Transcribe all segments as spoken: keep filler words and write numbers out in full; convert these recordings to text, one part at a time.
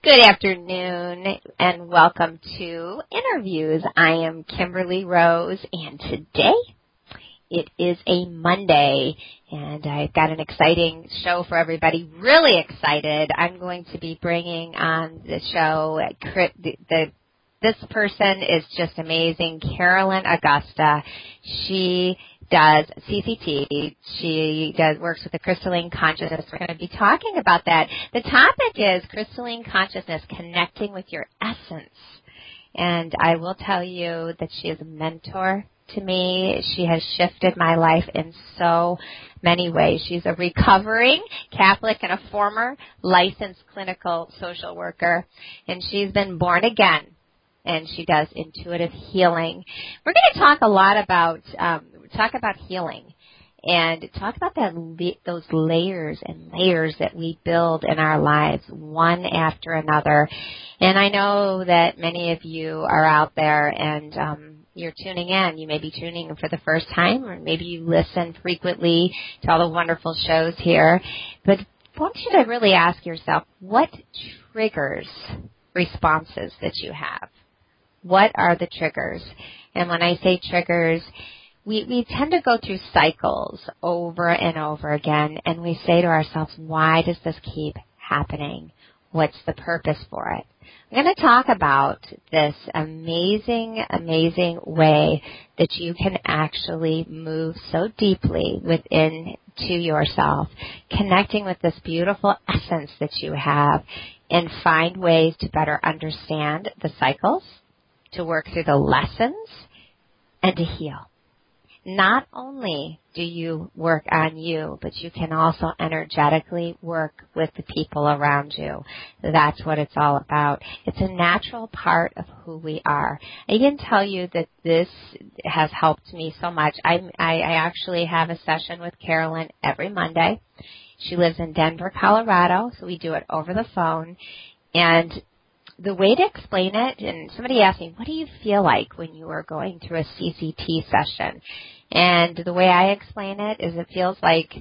Good afternoon and welcome to Interviews. I am Kimberly Rose and today it is a Monday and I've got an exciting show for everybody. Really excited. I'm going to be bringing on the show. The, the, this person is just amazing. Carolyn Augusta. She does C C T. She does works with the crystalline consciousness. We're going to be talking about that. The topic is crystalline consciousness, connecting with your essence. And I will tell you that she is a mentor to me. She has shifted my life in so many ways. She's a recovering Catholic and a former licensed clinical social worker, and she's been born again. And she does intuitive healing. We're going to talk a lot about um, talk about healing and talk about that those layers and layers that we build in our lives, one after another. And I know that many of you are out there and um, you're tuning in. You may be tuning in for the first time, or maybe you listen frequently to all the wonderful shows here. But I want you to really ask yourself, what triggers responses that you have? What are the triggers? And when I say triggers, we, we tend to go through cycles over and over again, and we say to ourselves, why does this keep happening? What's the purpose for it? I'm going to talk about this amazing, amazing way that you can actually move so deeply within to yourself, connecting with this beautiful essence that you have, and find ways to better understand the cycles, to work through the lessons, and to heal. Not only do you work on you, but you can also energetically work with the people around you. That's what it's all about. It's a natural part of who we are. I can tell you that this has helped me so much. I, I, I actually have a session with Carolyn every Monday. She lives in Denver, Colorado, so we do it over the phone. And the way to explain it, and somebody asked me, what do you feel like when you are going through a C C T session? And the way I explain it is it feels like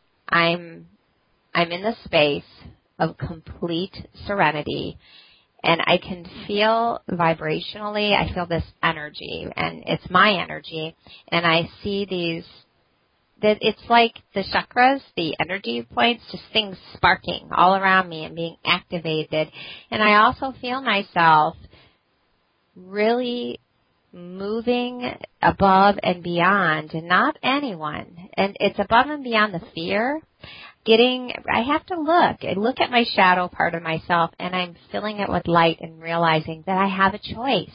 I'm I'm in the space of complete serenity, and I can feel vibrationally, I feel this energy, and it's my energy, and I see these, that it's like the chakras, the energy points, just things sparking all around me and being activated. And I also feel myself really moving above and beyond, and not anyone. And it's above and beyond the fear. Getting, I have to look. I look at my shadow part of myself, and I'm filling it with light and realizing that I have a choice.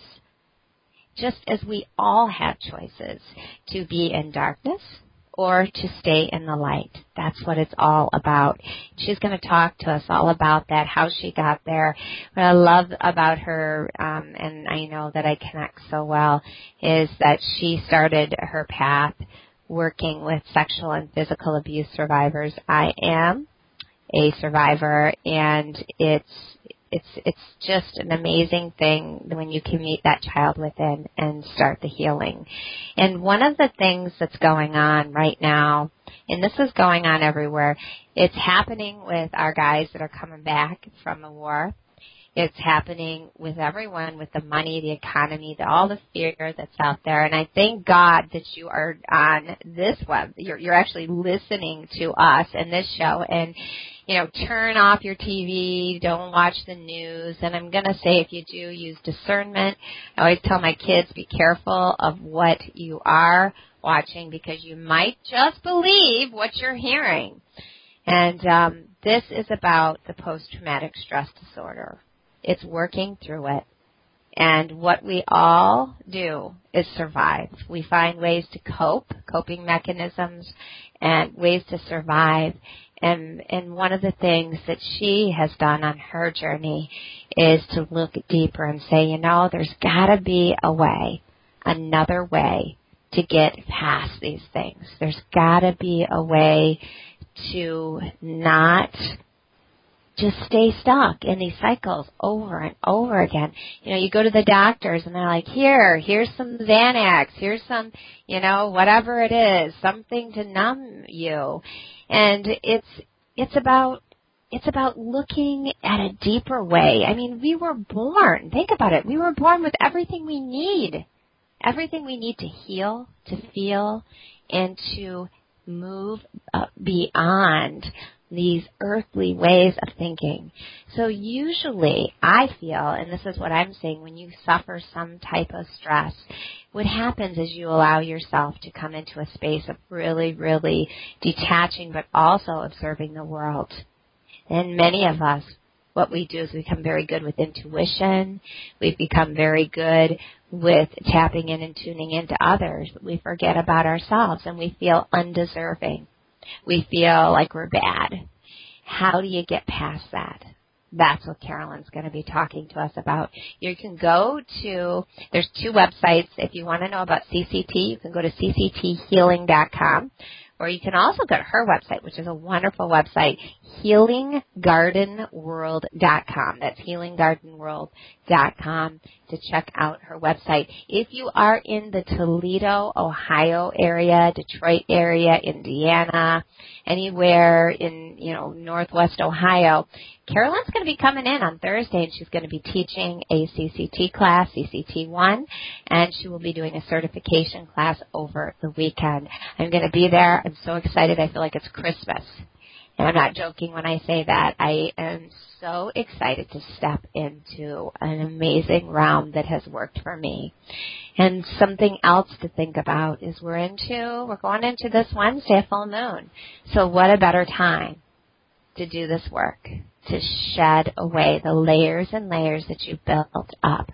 Just as we all have choices to be in darkness or to stay in the light. That's what it's all about. She's going to talk to us all about that, how she got there. What I love about her, um, and I know that I connect so well, is that she started her path working with sexual and physical abuse survivors. I am a survivor, and it's It's it's just an amazing thing when you can meet that child within and start the healing. And one of the things that's going on right now, and this is going on everywhere, it's happening with our guys that are coming back from the war. It's happening with everyone, with the money, the economy, the, all the fear that's out there. And I thank God that you are on this web. You're, you're actually listening to us in this show. And, you know, turn off your T V. Don't watch the news. And I'm going to say, if you do, use discernment. I always tell my kids, be careful of what you are watching, because you might just believe what you're hearing. And um, this is about the post-traumatic stress disorder. It's working through it. And what we all do is survive. We find ways to cope, coping mechanisms, and ways to survive. And, and one of the things that she has done on her journey is to look deeper and say, you know, there's got to be a way, another way to get past these things. There's got to be a way to not just stay stuck in these cycles over and over again. You know, you go to the doctors and they're like, here, here's some Xanax, here's some, you know, whatever it is, something to numb you. And it's, it's about It's about looking at a deeper way. I mean, we were born, think about it, we were born with everything we need. Everything we need to heal, to feel, and to move uh, beyond these earthly ways of thinking. So usually I feel, and this is what I'm saying, when you suffer some type of stress, what happens is you allow yourself to come into a space of really, really detaching but also observing the world. And many of us, what we do is we become very good with intuition. We've become very good with tapping in and tuning into others. We forget about ourselves and we feel undeserving. We feel like we're bad. How do you get past that? That's what Carolyn's going to be talking to us about. You can go to, there's two websites. If you want to know about C C T, you can go to c c t healing dot com. Or you can also go to her website, which is a wonderful website, healing garden world dot com. That's healing garden world dot com to check out her website. If you are in the Toledo, Ohio area, Detroit area, Indiana, anywhere in, you know, Northwest Ohio, Carolyn's going to be coming in on Thursday, and she's going to be teaching a C C T class, C C T one, and she will be doing a certification class over the weekend. I'm going to be there. I'm so excited. I feel like it's Christmas. And I'm not joking when I say that. I am so excited to step into an amazing realm that has worked for me. And something else to think about is we're into, we're going into this Wednesday, full moon. So what a better time to do this work, to shed away the layers and layers that you've built up,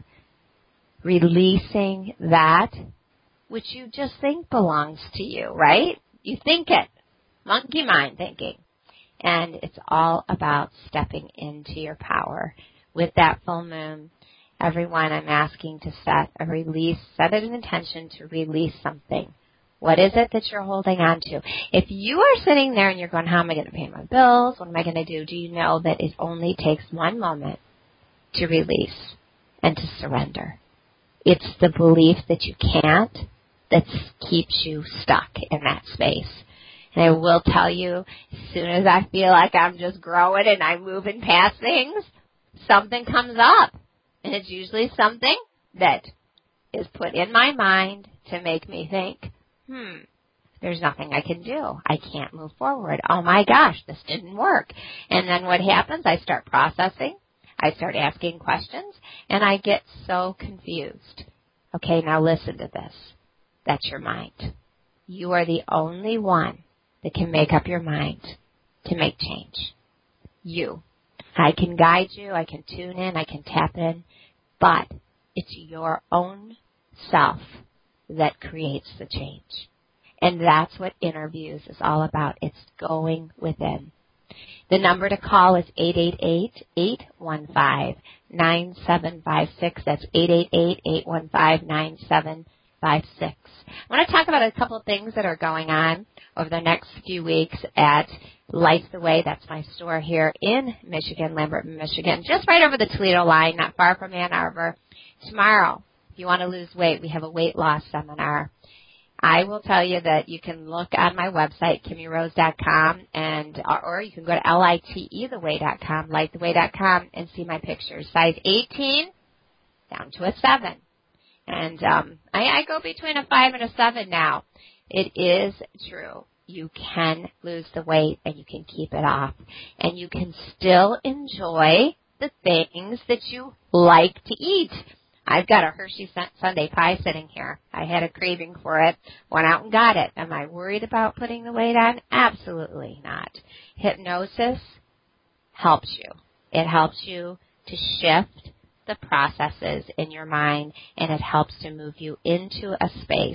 releasing that which you just think belongs to you, right? You think it, monkey mind thinking. And it's all about stepping into your power. With that full moon, everyone, I'm asking to set a release, set an intention to release something. What is it that you're holding on to? If you are sitting there and you're going, how am I going to pay my bills? What am I going to do? Do you know that it only takes one moment to release and to surrender? It's the belief that you can't that keeps you stuck in that space. And I will tell you, as soon as I feel like I'm just growing and I'm moving past things, something comes up. And it's usually something that is put in my mind to make me think, hmm, there's nothing I can do. I can't move forward. Oh my gosh, this didn't work. And then what happens? I start processing. I start asking questions, and I get so confused. Okay, now listen to this. That's your mind. You are the only one that can make up your mind to make change. You. I can guide you. I can tune in. I can tap in. But it's your own self that creates the change. And that's what Interviews is all about. It's going within. The number to call is eight eight eight, eight one five, nine seven five six. That's eight eight eight, eight one five, nine seven five six. I want to talk about a couple of things that are going on over the next few weeks at Life the Way. That's my store here in Michigan, Lambert, Michigan, just right over the Toledo line, not far from Ann Arbor. Tomorrow, if you want to lose weight, we have a weight loss seminar. I will tell you that you can look on my website, kimmy rose dot com, and or you can go to lite the way dot com, light the way dot com, and see my pictures. Size eighteen down to a seven. And um, I, I go between a five and a seven now. It is true. You can lose the weight and you can keep it off. And you can still enjoy the things that you like to eat. I've got a Hershey Sundae pie sitting here. I had a craving for it, went out and got it. Am I worried about putting the weight on? Absolutely not. Hypnosis helps you. It helps you to shift the processes in your mind, and it helps to move you into a space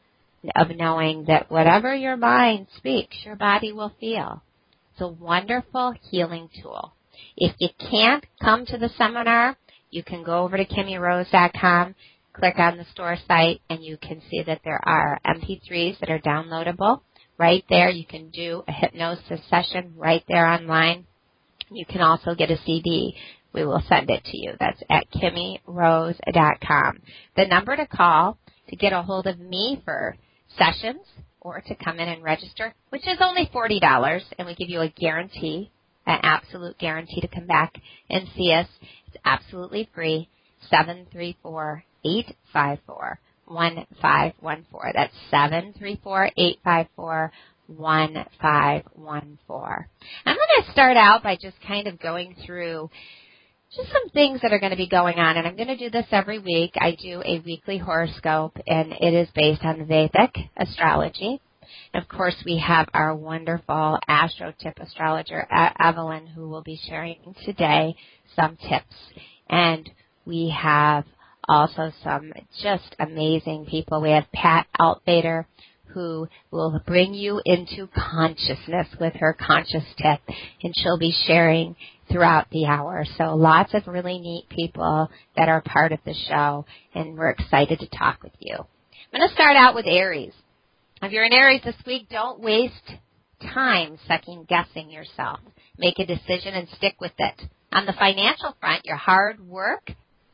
of knowing that whatever your mind speaks, your body will feel. It's a wonderful healing tool. If you can't come to the seminar, you can go over to kimmy rose dot com, click on the store site, and you can see that there are M P threes that are downloadable. Right there, you can do a hypnosis session right there online. You can also get a C D. We will send it to you. That's at kimmy rose dot com. The number to call to get a hold of me for sessions or to come in and register, which is only forty dollars, and we give you a guarantee an absolute guarantee to come back and see us. It's absolutely free. seven three four, eight five four, one five one four. That's seven three four, eight five four, one five one four. I'm going to start out by just kind of going through just some things that are going to be going on, and I'm going to do this every week. I do a weekly horoscope, and it is based on Vedic astrology. And of course, we have our wonderful Astro Tip astrologer, Evelyn, who will be sharing today some tips. And we have also some just amazing people. We have Pat Altvader, who will bring you into consciousness with her conscious tip, and she'll be sharing throughout the hour. So lots of really neat people that are part of the show, and we're excited to talk with you. I'm going to start out with Aries. If you're in Aries this week, don't waste time second guessing yourself. Make a decision and stick with it. On the financial front, your hard work,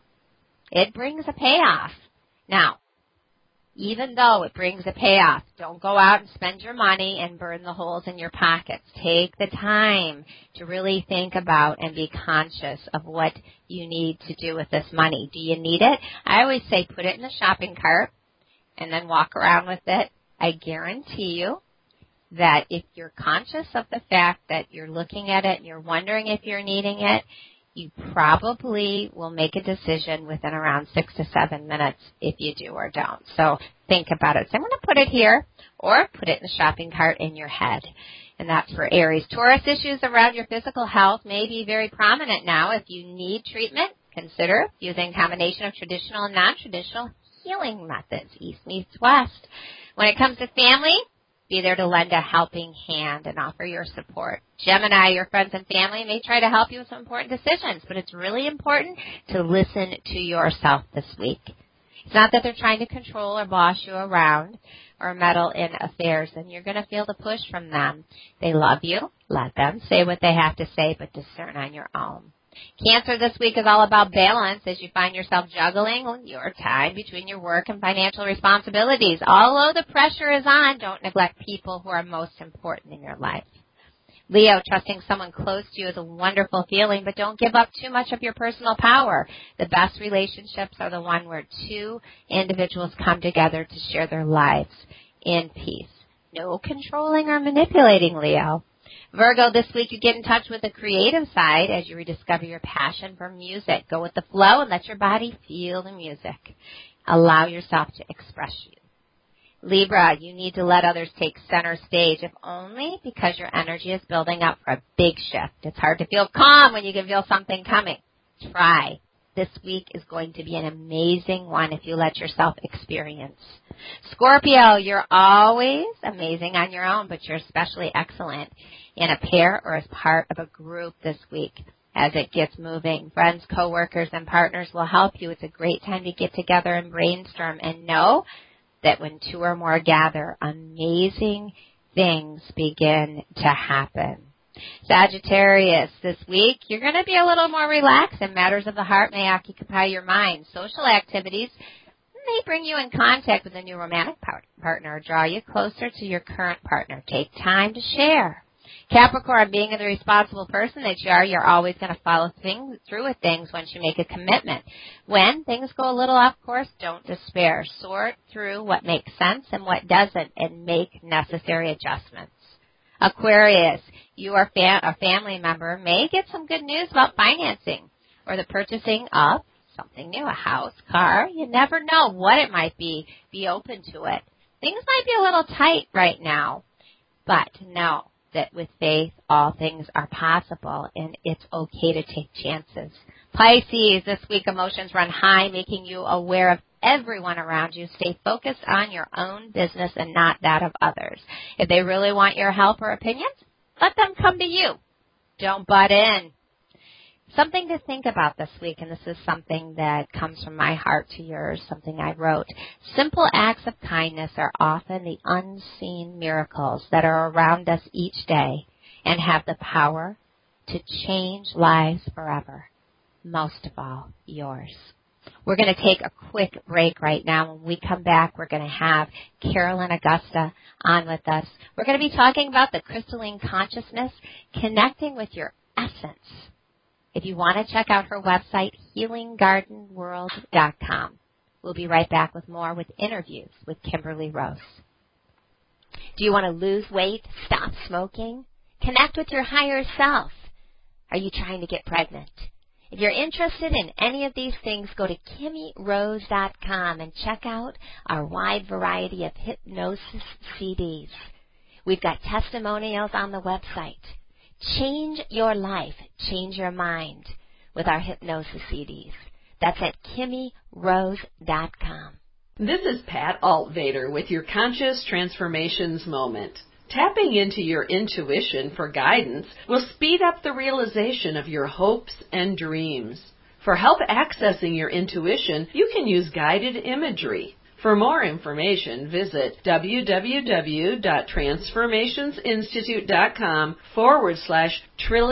it brings a payoff. Now, even though it brings a payoff, don't go out and spend your money and burn the holes in your pockets. Take the time to really think about and be conscious of what you need to do with this money. Do you need it? I always say put it in the shopping cart and then walk around with it. I guarantee you that if you're conscious of the fact that you're looking at it and you're wondering if you're needing it, you probably will make a decision within around six to seven minutes if you do or don't. So think about it. So I'm going to put it here or put it in the shopping cart in your head. And that's for Aries. Taurus, issues around your physical health may be very prominent now. If you need treatment, consider using a combination of traditional and non-traditional healing methods. East meets west. When it comes to family, be there to lend a helping hand and offer your support. Gemini, your friends and family may try to help you with some important decisions, but it's really important to listen to yourself this week. It's not that they're trying to control or boss you around or meddle in affairs, and you're going to feel the push from them. They love you. Let them say what they have to say, but discern on your own. Cancer this week is all about balance as you find yourself juggling your time between your work and financial responsibilities. Although the pressure is on, don't neglect people who are most important in your life. Leo, trusting someone close to you is a wonderful feeling, but don't give up too much of your personal power. The best relationships are the one where two individuals come together to share their lives in peace. No controlling or manipulating, Leo. Virgo, this week you get in touch with the creative side as you rediscover your passion for music. Go with the flow and let your body feel the music. Allow yourself to express you. Libra, you need to let others take center stage, if only because your energy is building up for a big shift. It's hard to feel calm when you can feel something coming. Try. This week is going to be an amazing one if you let yourself experience. Scorpio, you're always amazing on your own, but you're especially excellent in a pair or as part of a group this week as it gets moving. Friends, coworkers, and partners will help you. It's a great time to get together and brainstorm, and know that when two or more gather, amazing things begin to happen. Sagittarius, this week, you're going to be a little more relaxed, and matters of the heart may occupy your mind. Social activities may bring you in contact with a new romantic par- partner or draw you closer to your current partner. Take time to share. Capricorn, being the responsible person that you are, you're always going to follow things, through with things once you make a commitment. When things go a little off course, don't despair. Sort through what makes sense and what doesn't, and make necessary adjustments. Aquarius, you or fam- a family member may get some good news about financing or the purchasing of something new, a house, car. You never know what it might be. Be open to it. Things might be a little tight right now, but know that with faith, all things are possible, and it's okay to take chances. Pisces, this week emotions run high, making you aware of everyone around you. Stay focused on your own business and not that of others. If they really want your help or opinions, let them come to you. Don't butt in. Something to think about this week, and this is something that comes from my heart to yours, something I wrote. Simple acts of kindness are often the unseen miracles that are around us each day and have the power to change lives forever. Most of all, yours. We're going to take a quick break right now. When we come back, we're going to have Carolyn Augusta on with us. We're going to be talking about the crystalline consciousness, connecting with your essence. If you want to check out her website, healing garden world dot com. We'll be right back with more with interviews with Kimberly Rose. Do you want to lose weight, stop smoking, connect with your higher self? Are you trying to get pregnant? If you're interested in any of these things, go to kimmy rose dot com and check out our wide variety of hypnosis C Ds. We've got testimonials on the website. Change your life, change your mind with our hypnosis C Ds. That's at kimmy rose dot com. This is Pat Altvader with your Conscious Transformations Moment. Tapping into your intuition for guidance will speed up the realization of your hopes and dreams. For help accessing your intuition, you can use guided imagery. For more information, visit www.transformationsinstitute.com forward slash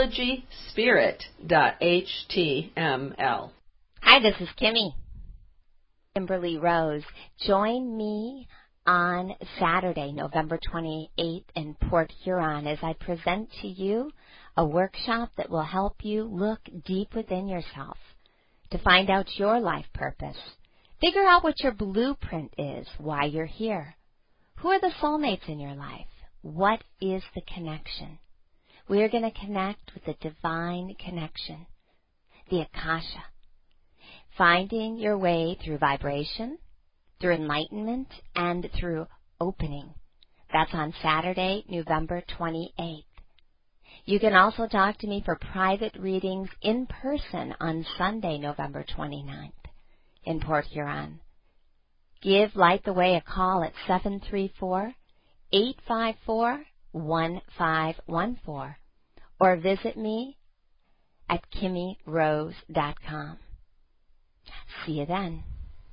trilogyspirit.html. Hi, this is Kimmy. Kimberly Rose. Join me on Saturday, November twenty-eighth in Port Huron as I present to you a workshop that will help you look deep within yourself to find out your life purpose. Figure out what your blueprint is, why you're here. Who are the soulmates in your life? What is the connection? We are going to connect with the divine connection, the Akasha. Finding your way through vibration, through enlightenment, and through opening. That's on Saturday, November twenty-eighth. You can also talk to me for private readings in person on Sunday, November twenty-ninth in Port Huron. Give Light the Way a call at seven three four, eight five four, one five one four or visit me at kimmy rose dot com. See you then.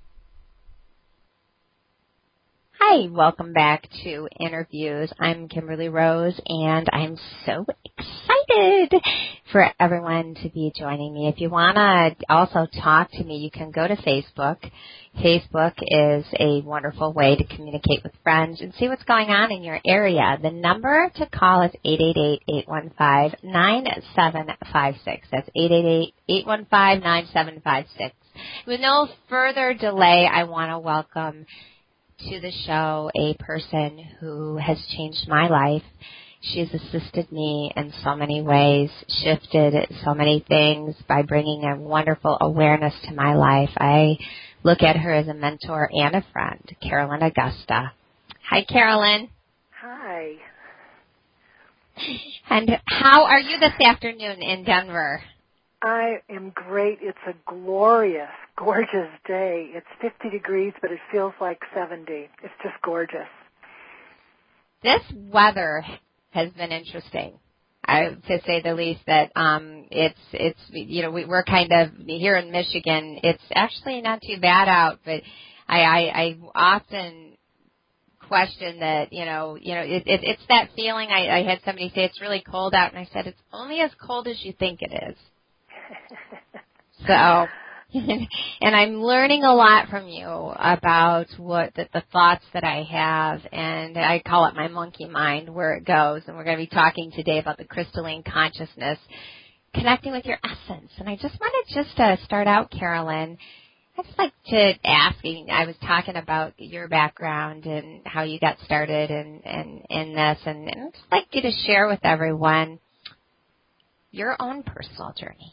Hi, welcome back to Interviews. I'm Kimberly Rose, and I'm so excited for everyone to be joining me. If you want to also talk to me, you can go to Facebook. Facebook is a wonderful way to communicate with friends and see what's going on in your area. The number to call is eight eight eight, eight one five, nine seven five six. That's eight eight eight, eight one five, nine seven five six. With no further delay, I want to welcome to the show a person who has changed my life. She's assisted me in so many ways, shifted so many things by bringing a wonderful awareness to my life. I look at her as a mentor and a friend, Carolyn Augusta. Hi, Carolyn. Hi. And how are you this afternoon in Denver? I am great. It's a glorious, gorgeous day. It's fifty degrees, but it feels like seventy. It's just gorgeous. This weather has been interesting, I, to say the least. That um, it's it's you know we, we're kind of here in Michigan. It's actually not too bad out, but I I, I often question that you know you know it, it, it's that feeling. I, I had somebody say it's really cold out, and I said it's only as cold as you think it is. So, and I'm learning a lot from you about what the, the thoughts that I have, and I call it my monkey mind, where it goes. And we're going to be talking today about the crystalline consciousness, connecting with your essence. And I just wanted just to start out, Carolyn, I'd just like to ask, I was talking about your background and how you got started in, in, in this, and, and I'd just like you to share with everyone your own personal journey.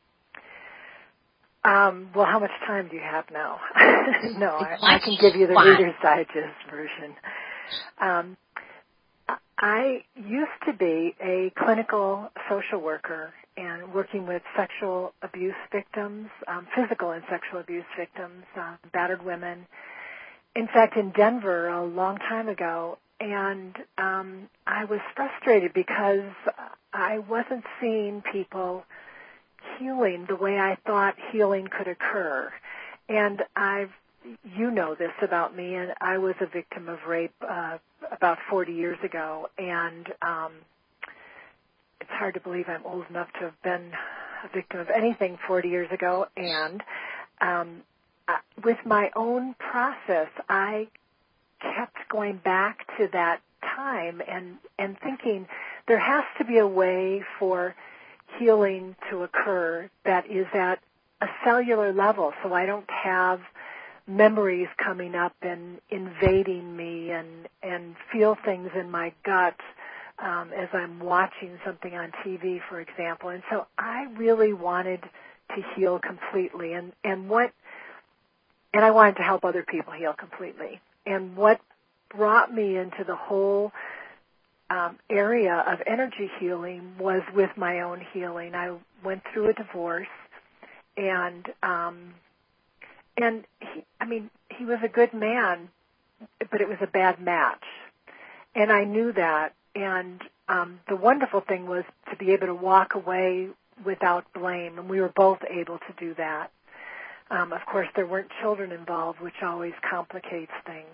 Um, well, how much time do you have now? no, I, I can give you the Reader's Digest version. Um, I used to be a clinical social worker and working with sexual abuse victims, um, physical and sexual abuse victims, uh, battered women. In fact, in Denver a long time ago, and um, I was frustrated because I wasn't seeing people healing the way I thought healing could occur. And I've, you know this about me, and I was a victim of rape uh, about forty years ago, and um, it's hard to believe I'm old enough to have been a victim of anything forty years ago. And um, with my own process, I kept going back to that time and, and thinking there has to be a way for healing to occur that is at a cellular level, so I don't have memories coming up and invading me and, and feel things in my gut um, as I'm watching something on T V, for example. And so I really wanted to heal completely, and, and what and I wanted to help other people heal completely. And what brought me into the whole um, area of energy healing was with my own healing. I went through a divorce, and um, and he, I mean, he was a good man, but it was a bad match, and I knew that. And um, the wonderful thing was to be able to walk away without blame, and we were both able to do that. Um, of course, there weren't children involved, which always complicates things.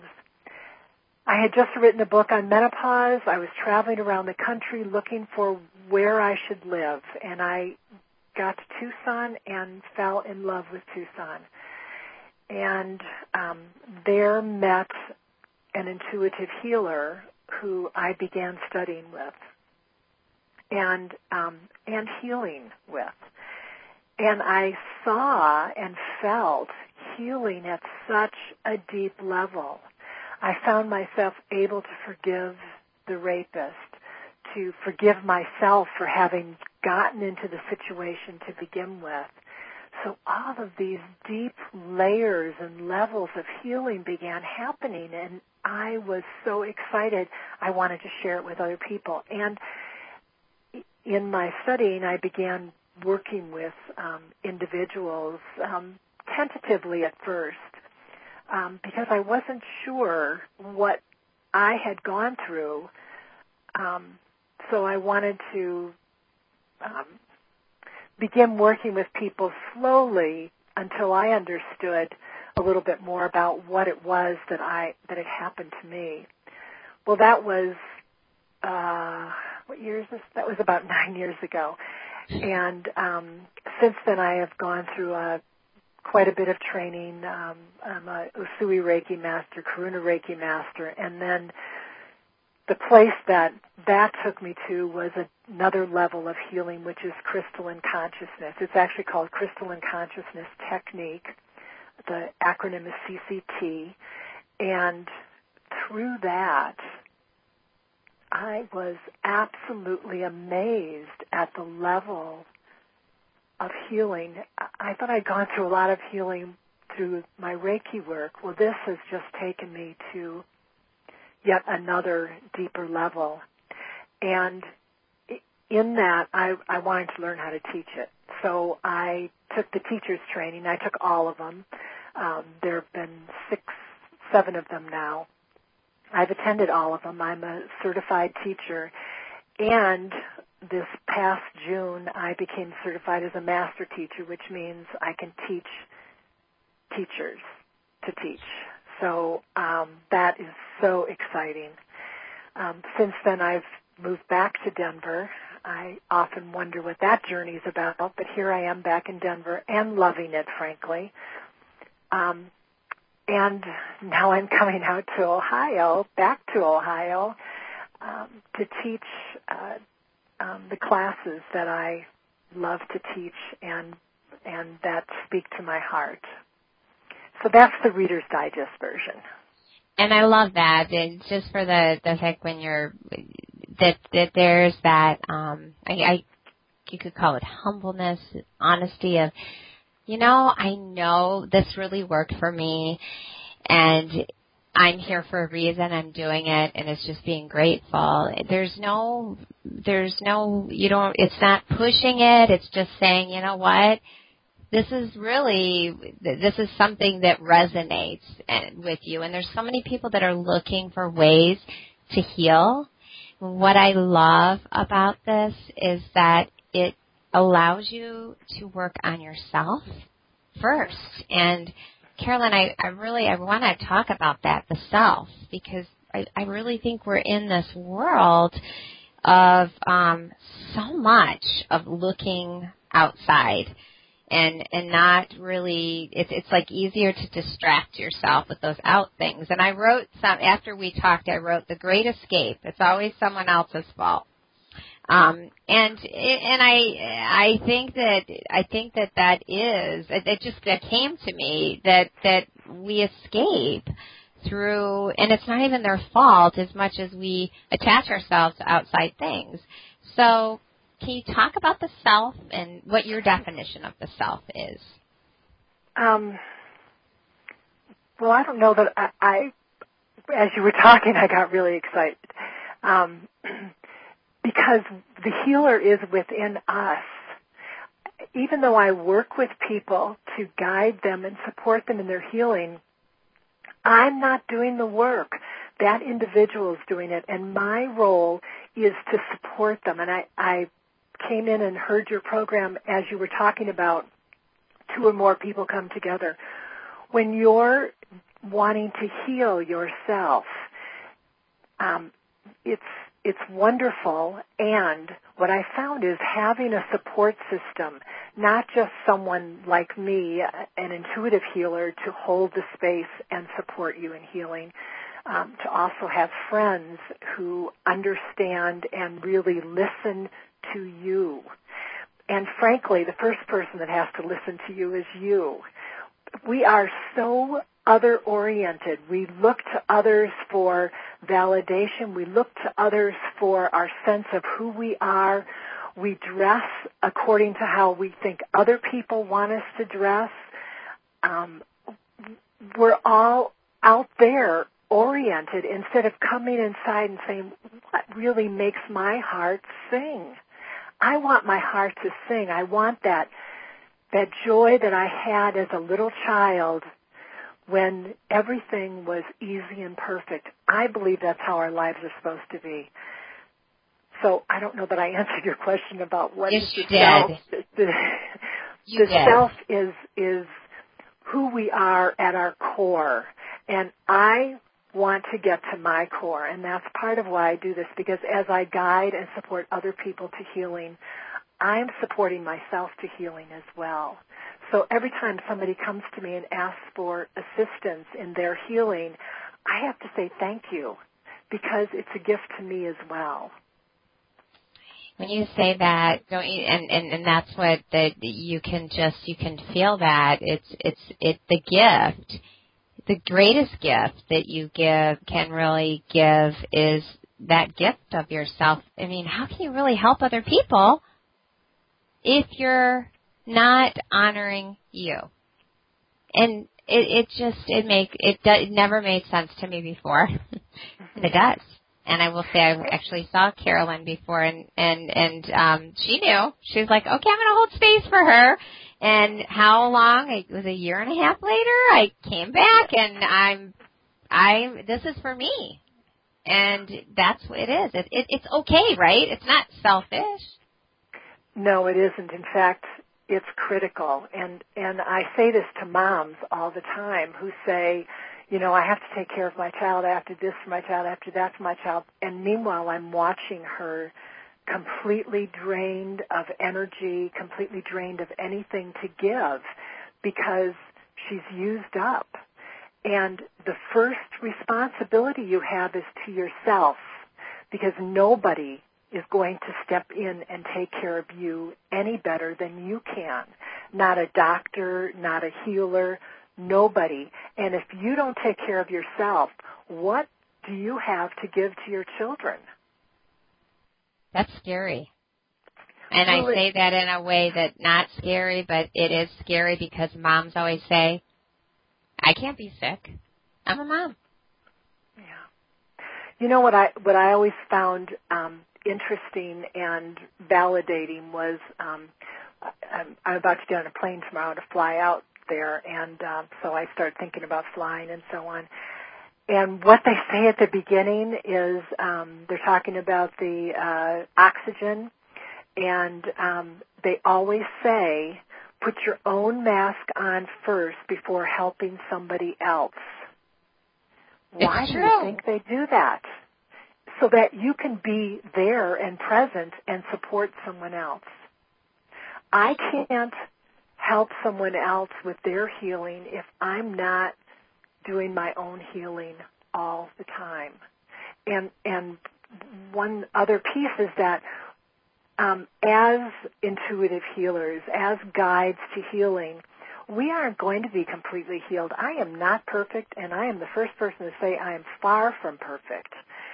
I had just written a book on menopause. I was traveling around the country looking for where I should live, and I got to Tucson and fell in love with Tucson. And um, there met an intuitive healer who I began studying with and um, and healing with. And I saw and felt healing at such a deep level. I found myself able to forgive the rapist, to forgive myself for having gotten into the situation to begin with. So all of these deep layers and levels of healing began happening, and I was so excited. I wanted to share it with other people. And in my studying, I began working with um, individuals, um, tentatively at first, um, because I wasn't sure what I had gone through. Um, so I wanted to um, begin working with people slowly until I understood a little bit more about what it was that I that had happened to me. Well, that was uh, what year is this? That was about nine years ago. And um, since then, I have gone through uh, quite a bit of training. Um, I'm a Usui Reiki master, Karuna Reiki master, and then the place that that took me to was another level of healing, which is crystalline consciousness. It's actually called Crystalline Consciousness Technique. The acronym is C C T. And through that, I was absolutely amazed at the level of healing. I thought I'd gone through a lot of healing through my Reiki work. Well, this has just taken me to yet another deeper level. And in that, I, I wanted to learn how to teach it. So I took the teacher's training. I took all of them. Um, there have been six, seven of them now. I've attended all of them. I'm a certified teacher. And this past June, I became certified as a master teacher, which means I can teach teachers to teach. So um, that is so exciting. Um, since then, I've moved back to Denver. I often wonder what that journey is about, but here I am back in Denver and loving it, frankly. Um, and now I'm coming out to Ohio, back to Ohio, um, to teach uh, um, the classes that I love to teach and and that speak to my heart. So that's the Reader's Digest version. And I love that. And just for the, the fact when you're, that, that there's that, um, I, I, you could call it humbleness, honesty of, you know, I know this really worked for me and I'm here for a reason. I'm doing it and it's just being grateful. There's no, there's no, you don't, it's not pushing it. It's just saying, you know what? This is really, this is something that resonates with you. And there's so many people that are looking for ways to heal. What I love about this is that it allows you to work on yourself first. And Carolyn, I, I really, I want to talk about that, the self, because I, I really think we're in this world of um, so much of looking outside. And and not really, it's it's like easier to distract yourself with those out things. And I wrote some, after we talked, I wrote The Great Escape. It's always someone else's fault. Um, and and I I think that I think that that is it, it just that came to me that that we escape through, and it's not even their fault as much as we attach ourselves to outside things. So, can you talk about the self and what your definition of the self is? Um. Well, I don't know that I, I as you were talking, I got really excited. Um, because the healer is within us. Even though I work with people to guide them and support them in their healing, I'm not doing the work. That individual is doing it, and my role is to support them. And I, I came in and heard your program as you were talking about two or more people come together. When you're wanting to heal yourself, um, it's it's wonderful. And what I found is having a support system, not just someone like me, an intuitive healer, to hold the space and support you in healing, um, to also have friends who understand and really listen to you. And frankly, the first person that has to listen to you is you. We are so other-oriented. We look to others for validation. We look to others for our sense of who we are. We dress according to how we think other people want us to dress. Um, we're all out there oriented instead of coming inside and saying, what really makes my heart sing? I want my heart to sing. I want that that joy that I had as a little child when everything was easy and perfect. I believe that's how our lives are supposed to be. So I don't know that I answered your question about what yes, is the you self. did. The, the, you the did. self is is who we are at our core. And I want to get to my core, and that's part of why I do this, because as I guide and support other people to healing, I'm supporting myself to healing as well. So every time somebody comes to me and asks for assistance in their healing, I have to say thank you, because it's a gift to me as well. When you say that, don't you? And, and, and that's what that you can just you can feel that it's it's it the gift, the greatest gift that you give can really give is that gift of yourself. I mean, how can you really help other people if you're not honoring you? And it, it just, it make, it, do, it never made sense to me before. And it does. And I will say I actually saw Carolyn before, and, and, and, um, she knew. She was like, okay, I'm going to hold space for her. And how long? It was a year and a half later. I came back, and I'm, I, this is for me. And that's what it is. It, it, it's okay, right? It's not selfish. No, it isn't. In fact, it's critical. And, and I say this to moms all the time who say, you know, I have to take care of my child, I have to this for my child, I have to that for my child. And meanwhile, I'm watching her completely drained of energy, completely drained of anything to give because she's used up. And the first responsibility you have is to yourself, because nobody is going to step in and take care of you any better than you can. Not a doctor, not a healer, nobody. And if you don't take care of yourself, what do you have to give to your children? That's scary. And well, I say that in a way that not scary, but it is scary because moms always say, I can't be sick. I'm a mom. Yeah. You know what I what I always found um, interesting and validating was um, I'm, I'm about to get on a plane tomorrow to fly out there, and um, so I started thinking about flying and so on. And what they say at the beginning is um, they're talking about the uh, oxygen, and um, they always say, put your own mask on first before helping somebody else. Why It's do true. you think they do that? So that you can be there and present and support someone else. I can't help someone else with their healing if I'm not doing my own healing all the time. And and one other piece is that um, as intuitive healers, as guides to healing, we aren't going to be completely healed. I am not perfect, and I am the first person to say I am far from perfect.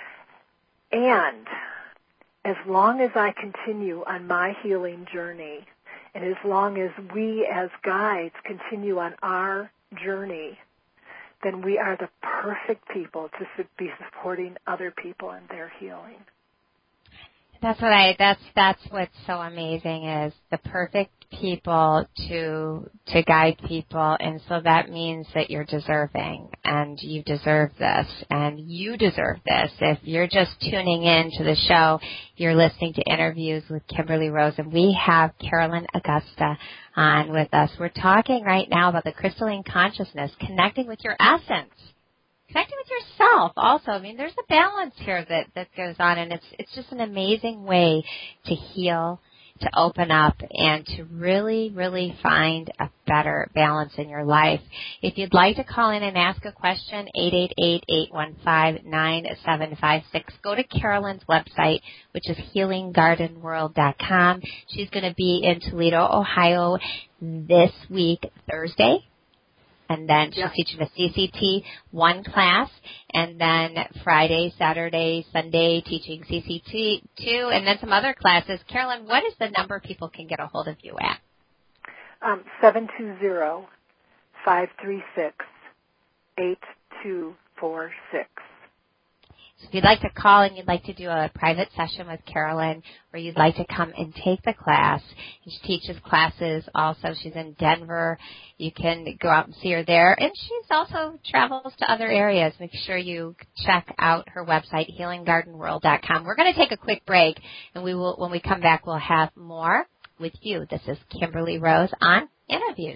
And as long as I continue on my healing journey, and as long as we as guides continue on our journey, then we are the perfect people to be supporting other people in their healing. That's what I, that's, that's what's so amazing is the perfect people to, to guide people. And so that means that you're deserving and you deserve this and you deserve this. If you're just tuning in to the show, you're listening to Interviews with Kimberly Rose, and we have Carolyn Augusta on with us. We're talking right now about the crystalline consciousness, connecting with your essence. Connecting with yourself also. I mean, there's a balance here that, that goes on, and it's it's just an amazing way to heal, to open up, and to really, really find a better balance in your life. If you'd like to call in and ask a question, eight eight eight, eight one five, nine seven five six. Go to Carolyn's website, which is healing garden world dot com. She's going to be in Toledo, Ohio this week, Thursday. And then she's yeah. teaching a C C T one class, and then Friday, Saturday, Sunday teaching C C T two, and then some other classes. Carolyn, what is the number people can get a hold of you at? Um, seven two zero, five three six, eight two four six. So if you'd like to call and you'd like to do a private session with Carolyn, or you'd like to come and take the class, she teaches classes also. She's in Denver. You can go out and see her there. And she's also travels to other areas. Make sure you check out her website, healing garden world dot com. We're going to take a quick break, and we will, when we come back, we'll have more with you. This is Kimberly Rose on Interviews.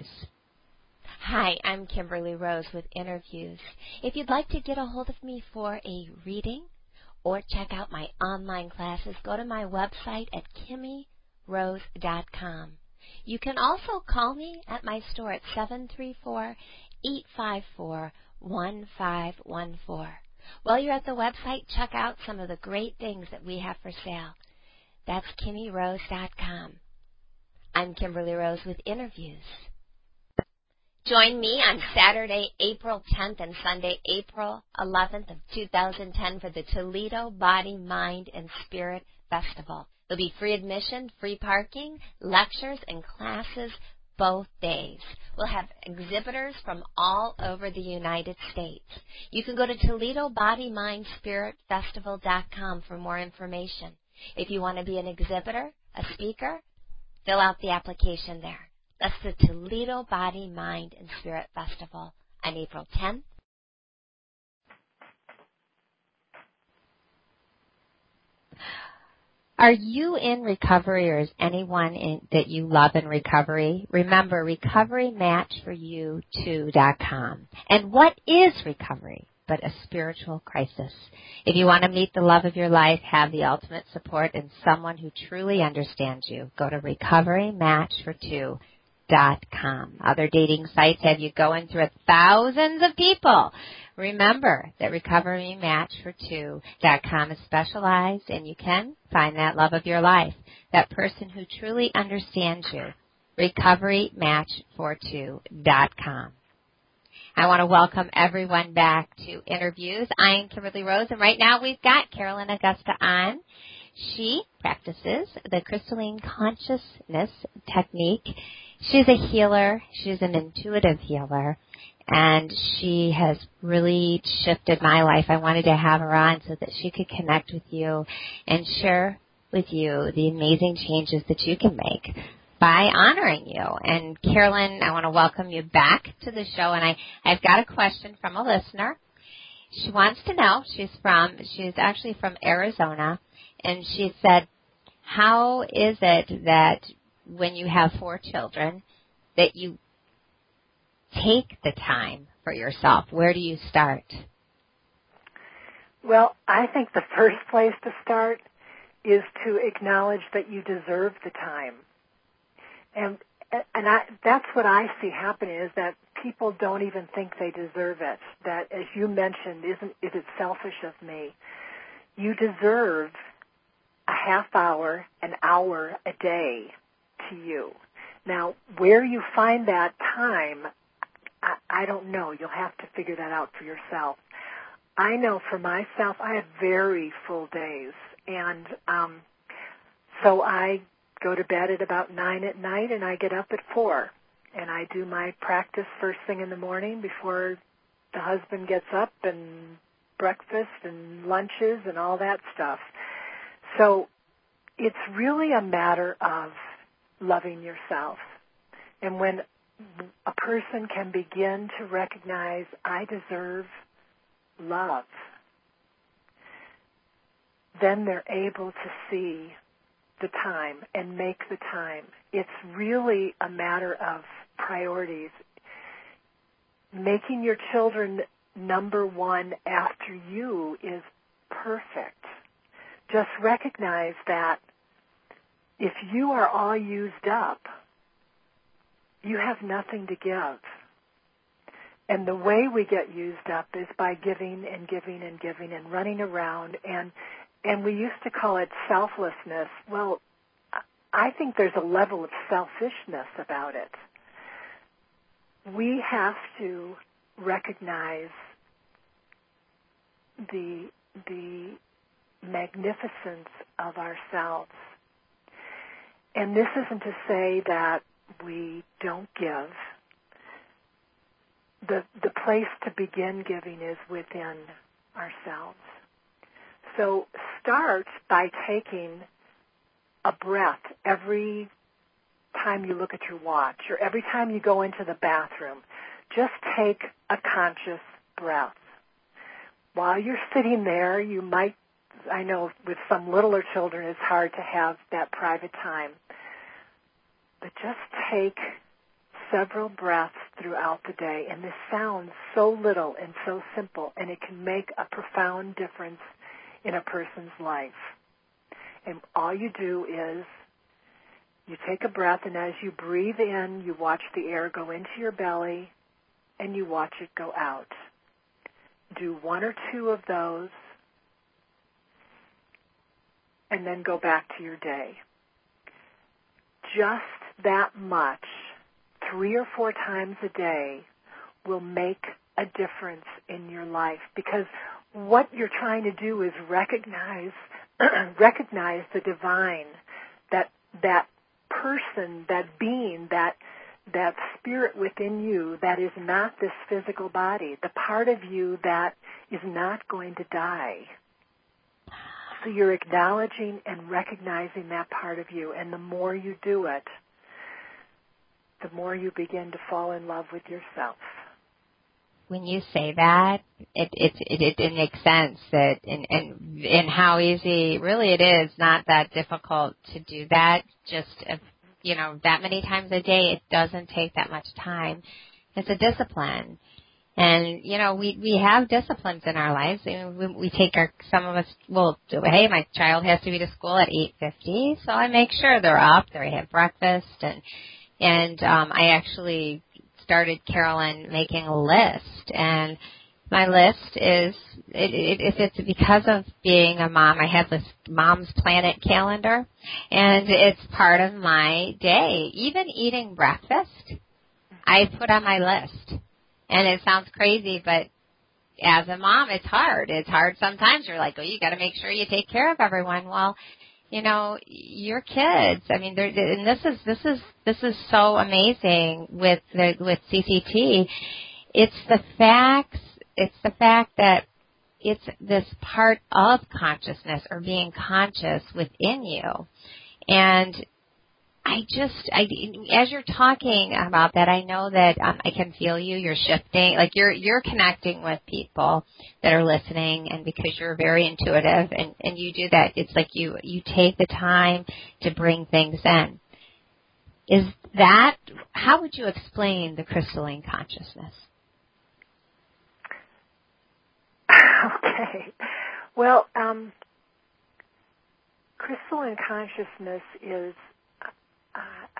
Hi, I'm Kimberly Rose with Interviews. If you'd like to get a hold of me for a reading or check out my online classes, go to my website at kimmy rose dot com. You can also call me at my store at seven three four, eight five four, one five one four. While you're at the website, check out some of the great things that we have for sale. That's kimmy rose dot com. I'm Kimberly Rose with Interviews. Join me on Saturday, April tenth and Sunday, April eleventh of two thousand ten for the Toledo Body, Mind, and Spirit Festival. There'll be free admission, free parking, lectures, and classes both days. We'll have exhibitors from all over the United States. You can go to Toledo Body, Mind, Spirit Festival dot com for more information. If you want to be an exhibitor, a speaker, fill out the application there. That's the Toledo Body, Mind, and Spirit Festival on April tenth. Are you in recovery, or is anyone in, that you love in recovery? Remember, recovery match for you two dot com. And what is recovery but a spiritual crisis? If you want to meet the love of your life, have the ultimate support, and someone who truly understands you, go to recovery match for two dot com. Other dating sites have you going through thousands of people. Remember that recovery match for two dot com is specialized, and you can find that love of your life, that person who truly understands you. recovery match for two dot com. I want to welcome everyone back to Interviews. I am Kimberly Rose, and right now we've got Carolyn Augusta on. She practices the crystalline consciousness technique. She's a healer. She's an intuitive healer, and she has really shifted my life. I wanted to have her on so that she could connect with you and share with you the amazing changes that you can make by honoring you. And Carolyn, I want to welcome you back to the show, and I, I've got a question from a listener. She wants to know, she's from, she's actually from Arizona, and she said, how is it that when you have four children that you take the time for yourself? Where do you start? Well, I think the first place to start is to acknowledge that you deserve the time. And and I, that's what I see happening, is that people don't even think they deserve it. That, as you mentioned, isn't is it selfish of me? You deserve a half hour, an hour a day to you. Now, where you find that time, I, I don't know. You'll have to figure that out for yourself. I know for myself, I have very full days, and um, so I go to bed at about nine at night, and I get up at four, and I do my practice first thing in the morning before the husband gets up, and breakfast and lunches and all that stuff. So it's really a matter of loving yourself. And when a person can begin to recognize, I deserve love, then they're able to see the time and make the time. It's really a matter of priorities. Making your children number one after you is perfect. Just recognize that if you are all used up, you have nothing to give. And the way we get used up is by giving and giving and giving and running around. And and we used to call it selflessness. Well, I think there's a level of selfishness about it. We have to recognize the the magnificence of ourselves. And this isn't to say that we don't give. The the place to begin giving is within ourselves. So start by taking a breath every time you look at your watch or every time you go into the bathroom. Just take a conscious breath. While you're sitting there, you might, I know with some littler children it's hard to have that private time, but just take several breaths throughout the day. And this sounds so little and so simple, and it can make a profound difference in a person's life. And all you do is you take a breath, and as you breathe in, you watch the air go into your belly, and you watch it go out. Do one or two of those, and then go back to your day. Just that much, three or four times a day, will make a difference in your life, because what you're trying to do is recognize recognize the divine, that that person, that being, that that spirit within you that is not this physical body, the part of you that is not going to die. So you're acknowledging and recognizing that part of you, and the more you do it, the more you begin to fall in love with yourself. When you say that, it it it, it makes sense that and, and and how easy really it is, not that difficult to do that. Just if, you know, that many times a day, it doesn't take that much time. It's a discipline. And, you know, we, we have disciplines in our lives. We, we take our, some of us will do, hey, my child has to be to school at eight fifty, so I make sure they're up, they have breakfast, and, and, um, I actually started, Carolyn, making a list, and my list is, it, it, if it's because of being a mom, I have this Mom's Planet calendar, and it's part of my day. Even eating breakfast, I put on my list. And it sounds crazy, but as a mom, it's hard. It's hard sometimes. You're like, oh, you got to make sure you take care of everyone. Well, you know, your kids. I mean, they're, and this is this is this is so amazing with the, with C C T. It's the facts. It's the fact that it's this part of consciousness or being conscious within you, and I just, I, as you're talking about that, I know that um, I can feel you. You're shifting, like you're you're connecting with people that are listening, and because you're very intuitive, and, and you do that, it's like you you take the time to bring things in. Is that, how would you explain the crystalline consciousness? Okay, well, um, crystalline consciousness is. Uh,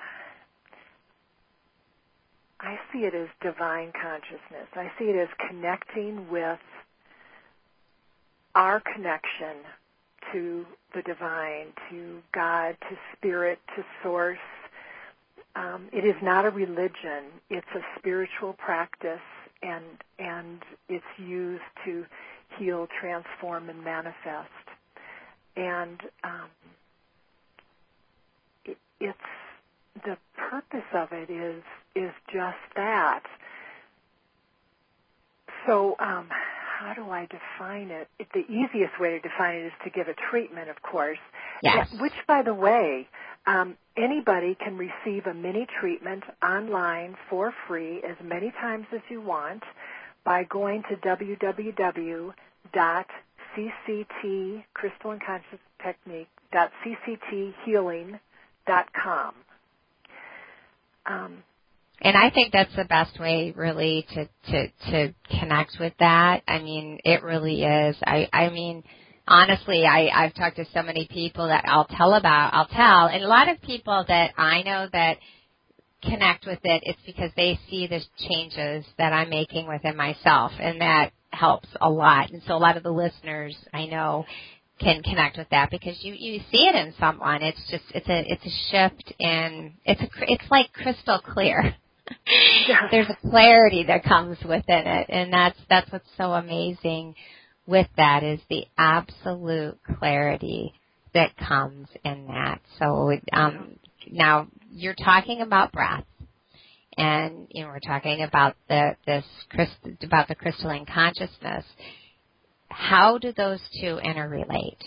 I see it as divine consciousness. I see it as connecting with our connection to the divine, to God, to spirit, to source. Um, it is not a religion. It's a spiritual practice, and and it's used to heal, transform, and manifest. And um, it, it's the purpose of it is is just that. So um, how do I define it? it? The easiest way to define it is to give a treatment, of course. Yes. Which, by the way, um, anybody can receive a mini treatment online for free as many times as you want by going to w w w dot c c t crystalline conscious technique dot c c t healing dot com. Um, And I think that's the best way, really, to, to, to connect with that. I mean, it really is. I, I mean, honestly, I, I've talked to so many people that I'll tell about, I'll tell, and a lot of people that I know that connect with it, it's because they see the changes that I'm making within myself, and that helps a lot. And so a lot of the listeners I know can connect with that because you, you see it in someone. It's just, it's a, it's a shift in, it's a, it's like crystal clear. Yeah. There's a clarity that comes within it, and that's that's what's so amazing with that is the absolute clarity that comes in that. So um, now you're talking about breath, and you know we're talking about the this about the crystalline consciousness. How do those two interrelate?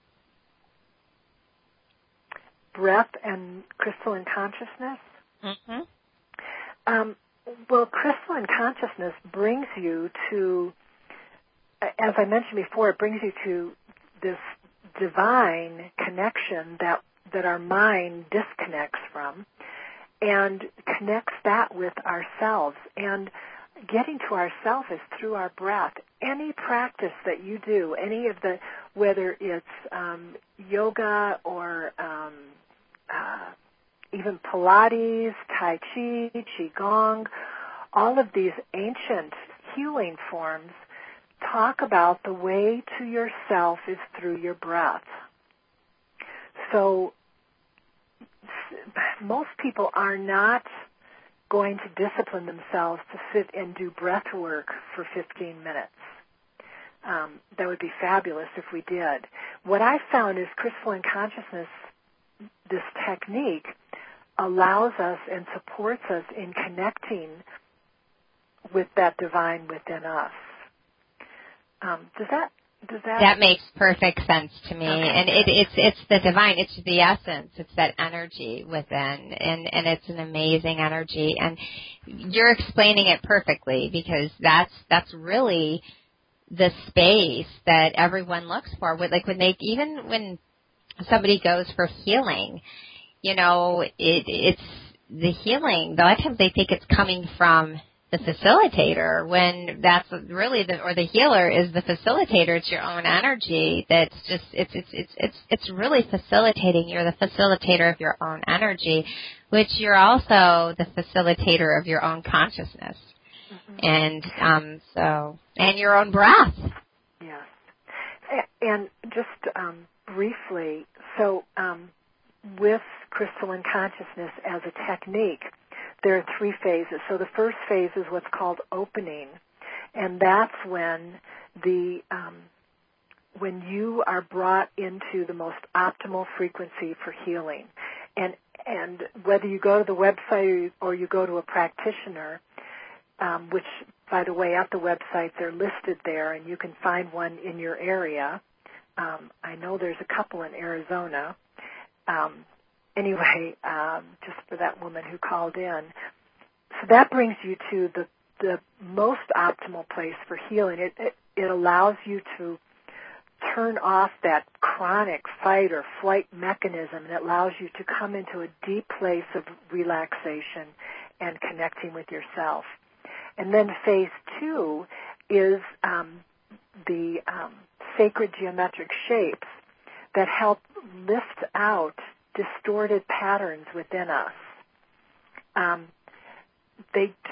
Breath and crystalline consciousness? Mm-hmm. Um, well, crystalline consciousness brings you to, as I mentioned before, it brings you to this divine connection that, that our mind disconnects from and connects that with ourselves. And getting to ourself is through our breath. Any practice that you do, any of the, whether it's um, yoga or um, uh, even Pilates, Tai Chi, Qigong, all of these ancient healing forms talk about the way to yourself is through your breath. So most people are not going to discipline themselves to sit and do breath work for fifteen minutes. Um, that would be fabulous if we did. What I found is crystalline consciousness, this technique, allows us and supports us in connecting with that divine within us. Um, does that does that That makes perfect sense to me, okay. and it, it's it's the divine, it's the essence, it's that energy within, and and it's an amazing energy, and you're explaining it perfectly because that's that's really the space that everyone looks for. With like when they even when somebody goes for healing. You know, it, it's the healing. A lot of times they think it's coming from the facilitator when that's really the, or the healer is the facilitator. It's your own energy that's just, it's, it's, it's, it's, it's really facilitating. You're the facilitator of your own energy, which you're also the facilitator of your own consciousness. Mm-hmm. And, um, so, and your own breath. Yes. And just, um, briefly, so, um, with crystalline consciousness as a technique, there are three phases. So the first phase is what's called opening, and that's when the um, when you are brought into the most optimal frequency for healing. And and whether you go to the website or you go to a practitioner, um, which, by the way, at the website they're listed there, and you can find one in your area. Um, I know there's a couple in Arizona. Um, anyway, um, just for that woman who called in. So that brings you to the the most optimal place for healing. It, it, it allows you to turn off that chronic fight or flight mechanism, and it allows you to come into a deep place of relaxation and connecting with yourself. And then phase two is um, the um, sacred geometric shapes that help lift out distorted patterns within us. Um, they,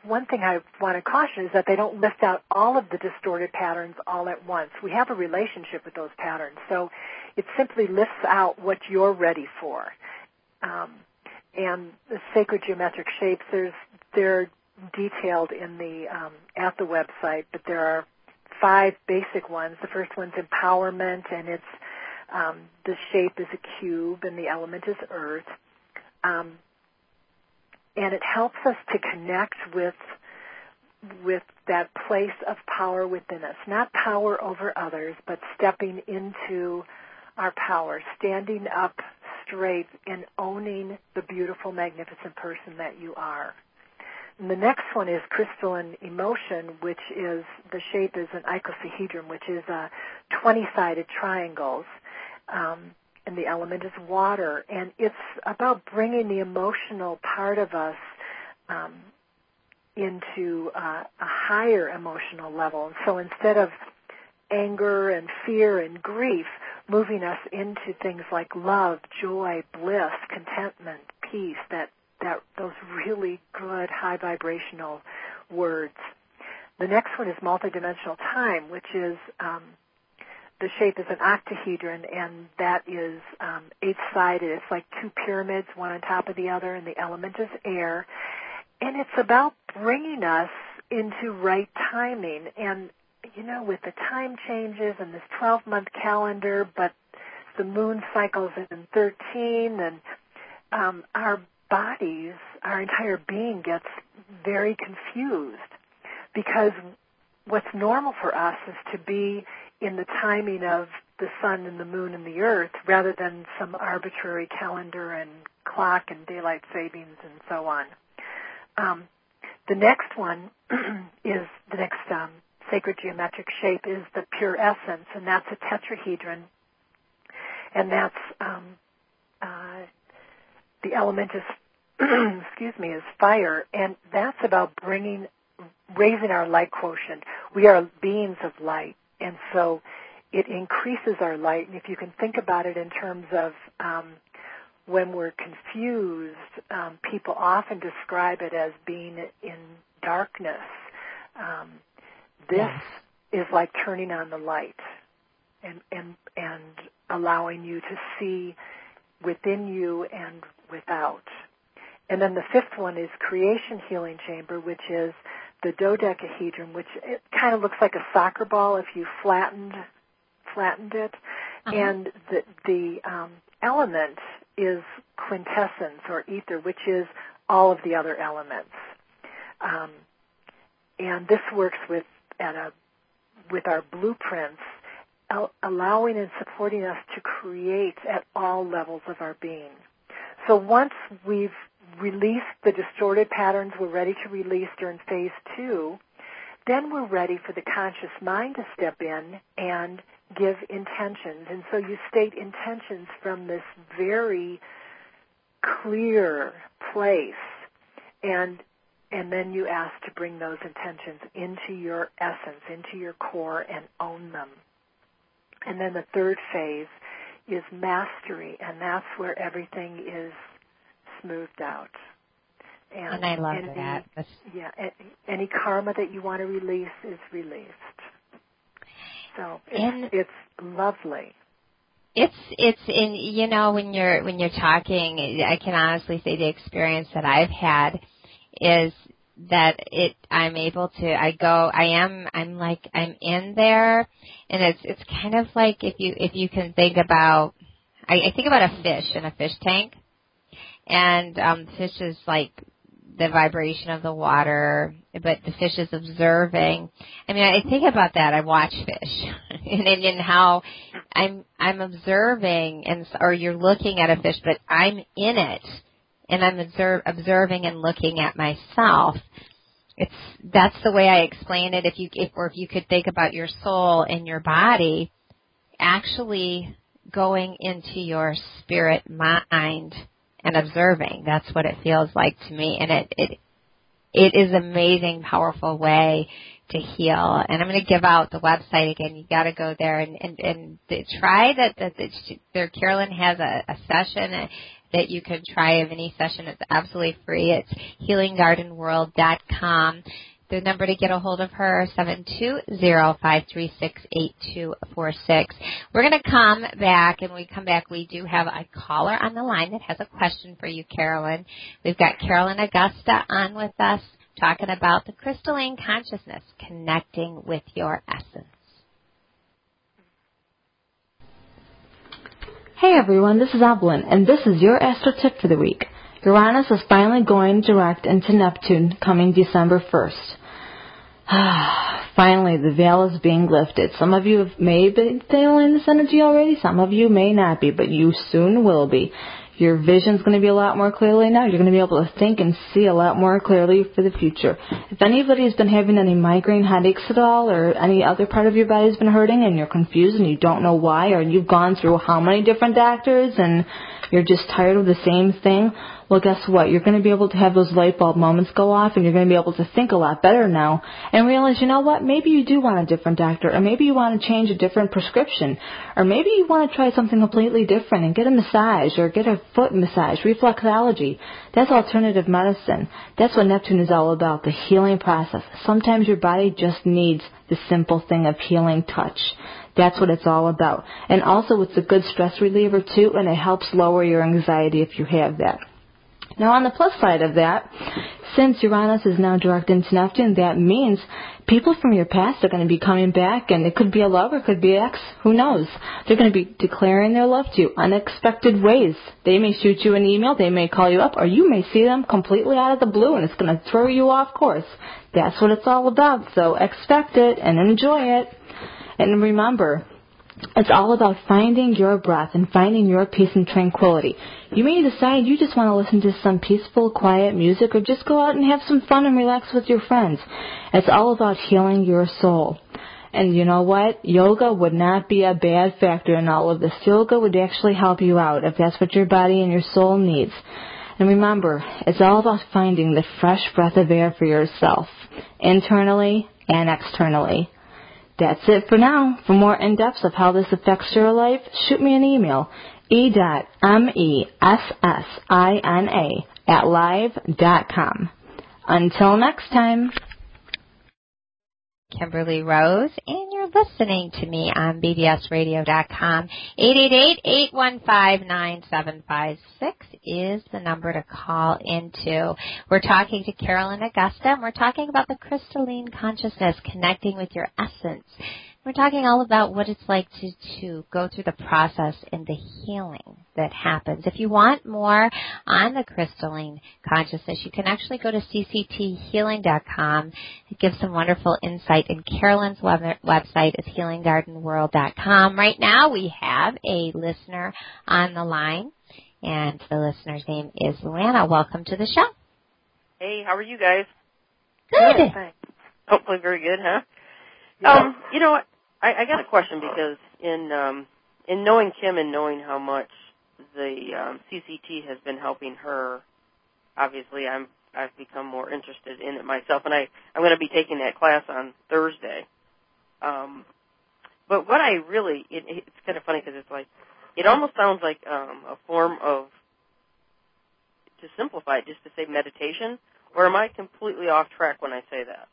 one thing I want to caution is that they don't lift out all of the distorted patterns all at once. We have a relationship with those patterns, so it simply lifts out what you're ready for. Um, and the sacred geometric shapes, there's they're detailed in the um, at the website, but there are five basic ones. The first one's empowerment, and it's um, the shape is a cube, and the element is earth. Um, and it helps us to connect with with that place of power within us, not power over others, but stepping into our power, standing up straight and owning the beautiful, magnificent person that you are. And the next one is crystalline emotion, which is, the shape is an icosahedron, which is uh, twenty-sided triangles. Um, and the element is water. And it's about bringing the emotional part of us um, into uh, a higher emotional level. And so instead of anger and fear and grief, moving us into things like love, joy, bliss, contentment, peace, that, that those really good high vibrational words. The next one is multidimensional time, which is um, the shape is an octahedron, and that is um, eight-sided. It's like two pyramids, one on top of the other, and the element is air. And it's about bringing us into right timing. And, you know, with the time changes and this twelve-month calendar, but the moon cycles in thirteen, and um, our bodies, our entire being gets very confused, because what's normal for us is to be in the timing of the sun and the moon and the earth rather than some arbitrary calendar and clock and daylight savings and so on. Um, the next one is, the next um, sacred geometric shape is the pure essence, and that's a tetrahedron, and that's um, uh, the element is, excuse me, is fire, and that's about bringing, raising our light quotient. We are beings of light, and so it increases our light. And if you can think about it in terms of um, when we're confused, um, people often describe it as being in darkness. Um, this yes. is like turning on the light and, and, and allowing you to see within you and without. And then the fifth one is creation healing chamber, which is the dodecahedron, which it kind of looks like a soccer ball if you flattened flattened it. Uh-huh. And the, the um, element is quintessence or ether, which is all of the other elements. Um, and this works with at a with our blueprints, al- allowing and supporting us to create at all levels of our being. So once we've released the distorted patterns we're ready to release during phase two, then we're ready for the conscious mind to step in and give intentions. And so you state intentions from this very clear place, and and then you ask to bring those intentions into your essence, into your core, and own them. And then the third phase is mastery, and that's where everything is smoothed out. And, and I love any, that. That's... Yeah, any karma that you want to release is released. So it's, and it's lovely. It's it's in you know when you're when you're talking, I can honestly say the experience that I've had is that it I'm able to I go I am I'm like I'm in there, and it's it's kind of like if you if you can think about I, I think about a fish in a fish tank, and um, fish is like the vibration of the water, but the fish is observing. I mean, I think about that. I watch fish, and and how I'm I'm observing, and or you're looking at a fish, but I'm in it, and I'm observe, observing and looking at myself. It's that's the way I explain it. If you if or if you could think about your soul and your body, actually going into your spirit mind and observing. That's what it feels like to me, and it it it is an amazing, powerful way to heal. And I'm going to give out the website again. You got to go there and and and try that. That there, Carolyn has a, a session, that you can try a mini session. It's absolutely free. It's healing garden world dot com. The number to get a hold of her, seven two zero, five three six, eight two four six. We're going to come back, and when we come back, we do have a caller on the line that has a question for you, Carolyn. We've got Carolyn Augusta on with us talking about the crystalline consciousness, connecting with your essence. Hey everyone, this is Evelyn, and this is your Astro Tip for the week. Uranus is finally going direct into Neptune coming December first. Finally, the veil is being lifted. Some of you may be feeling this energy already, some of you may not be, but you soon will be. Your vision's going to be a lot more clearly now. You're going to be able to think and see a lot more clearly for the future. If anybody's been having any migraine headaches at all, or any other part of your body's been hurting and you're confused and you don't know why, or you've gone through how many different doctors and you're just tired of the same thing, well, guess what? You're going to be able to have those light bulb moments go off, and you're going to be able to think a lot better now and realize, you know what, maybe you do want a different doctor, or maybe you want to change a different prescription, or maybe you want to try something completely different and get a massage or get a foot massage, reflexology. That's alternative medicine. That's what Neptune is all about, the healing process. Sometimes your body just needs the simple thing of healing touch. That's what it's all about. And also it's a good stress reliever too, and it helps lower your anxiety if you have that. Now, on the plus side of that, since Uranus is now direct into Neptune, that means people from your past are going to be coming back, and it could be a lover, it could be an ex, who knows. They're going to be declaring their love to you unexpected ways. They may shoot you an email, they may call you up, or you may see them completely out of the blue, and it's going to throw you off course. That's what it's all about, so expect it and enjoy it. And remember, it's all about finding your breath and finding your peace and tranquility. You may decide you just want to listen to some peaceful, quiet music, or just go out and have some fun and relax with your friends. It's all about healing your soul. And you know what? Yoga would not be a bad factor in all of this. Yoga would actually help you out if that's what your body and your soul needs. And remember, it's all about finding the fresh breath of air for yourself, internally and externally. That's it for now. For more in-depth of how this affects your life, shoot me an email, e dot m e s s i n a at live dot com. Until next time. Kimberly Rose, and you're listening to me on b b s radio dot com. eight eight eight, eight one five, nine seven five six is the number to call into. We're talking to Carolyn Augusta, and we're talking about the crystalline consciousness, connecting with your essence. We're talking all about what it's like to, to go through the process and the healing that happens. If you want more on the crystalline consciousness, you can actually go to c c t healing dot com. It gives some wonderful insight. And Carolyn's web, website is healing garden world dot com. Right now we have a listener on the line, and the listener's name is Luana. Welcome to the show. Hey, how are you guys? Good. Good, thanks. Hopefully very good, huh? Yeah. Um, you know what? I, I got a question because in um, in knowing Kim and knowing how much the um, C C T has been helping her, obviously I'm I've become more interested in it myself, and I I'm going to be taking that class on Thursday. Um, but what I really it, it's kind of funny because it's like it almost sounds like um, a form of, to simplify it, just to say meditation, or am I completely off track when I say that?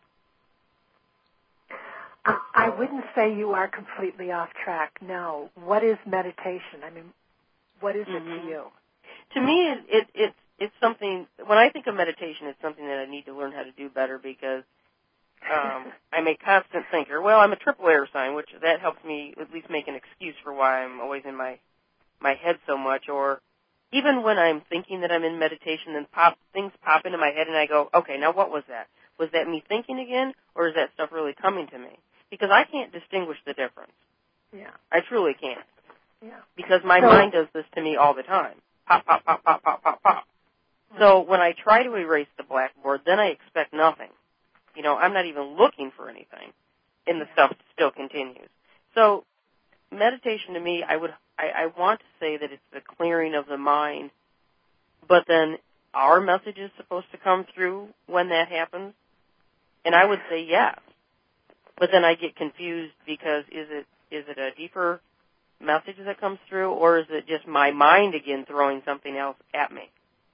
I wouldn't say you are completely off track, no. What is meditation? I mean, what is mm-hmm. it to you? To me, it, it, it's it's something, when I think of meditation, it's something that I need to learn how to do better because um, I'm a constant thinker. Well, I'm a triple air sign, which that helps me at least make an excuse for why I'm always in my, my head so much. Or even when I'm thinking that I'm in meditation, then pop things pop into my head and I go, okay, now what was that? Was that me thinking again, or is that stuff really coming to me? Because I can't distinguish the difference. Yeah. I truly can't. Yeah. Because my so, mind does this to me all the time. Pop, pop, pop, pop, pop, pop, pop. So when I try to erase the blackboard, then I expect nothing. You know, I'm not even looking for anything, and the stuff still continues. So meditation to me, I would, I, I want to say that it's the clearing of the mind, but then our message is supposed to come through when that happens, and I would say yes. But then I get confused because is it is it a deeper message that comes through, or is it just my mind again throwing something else at me?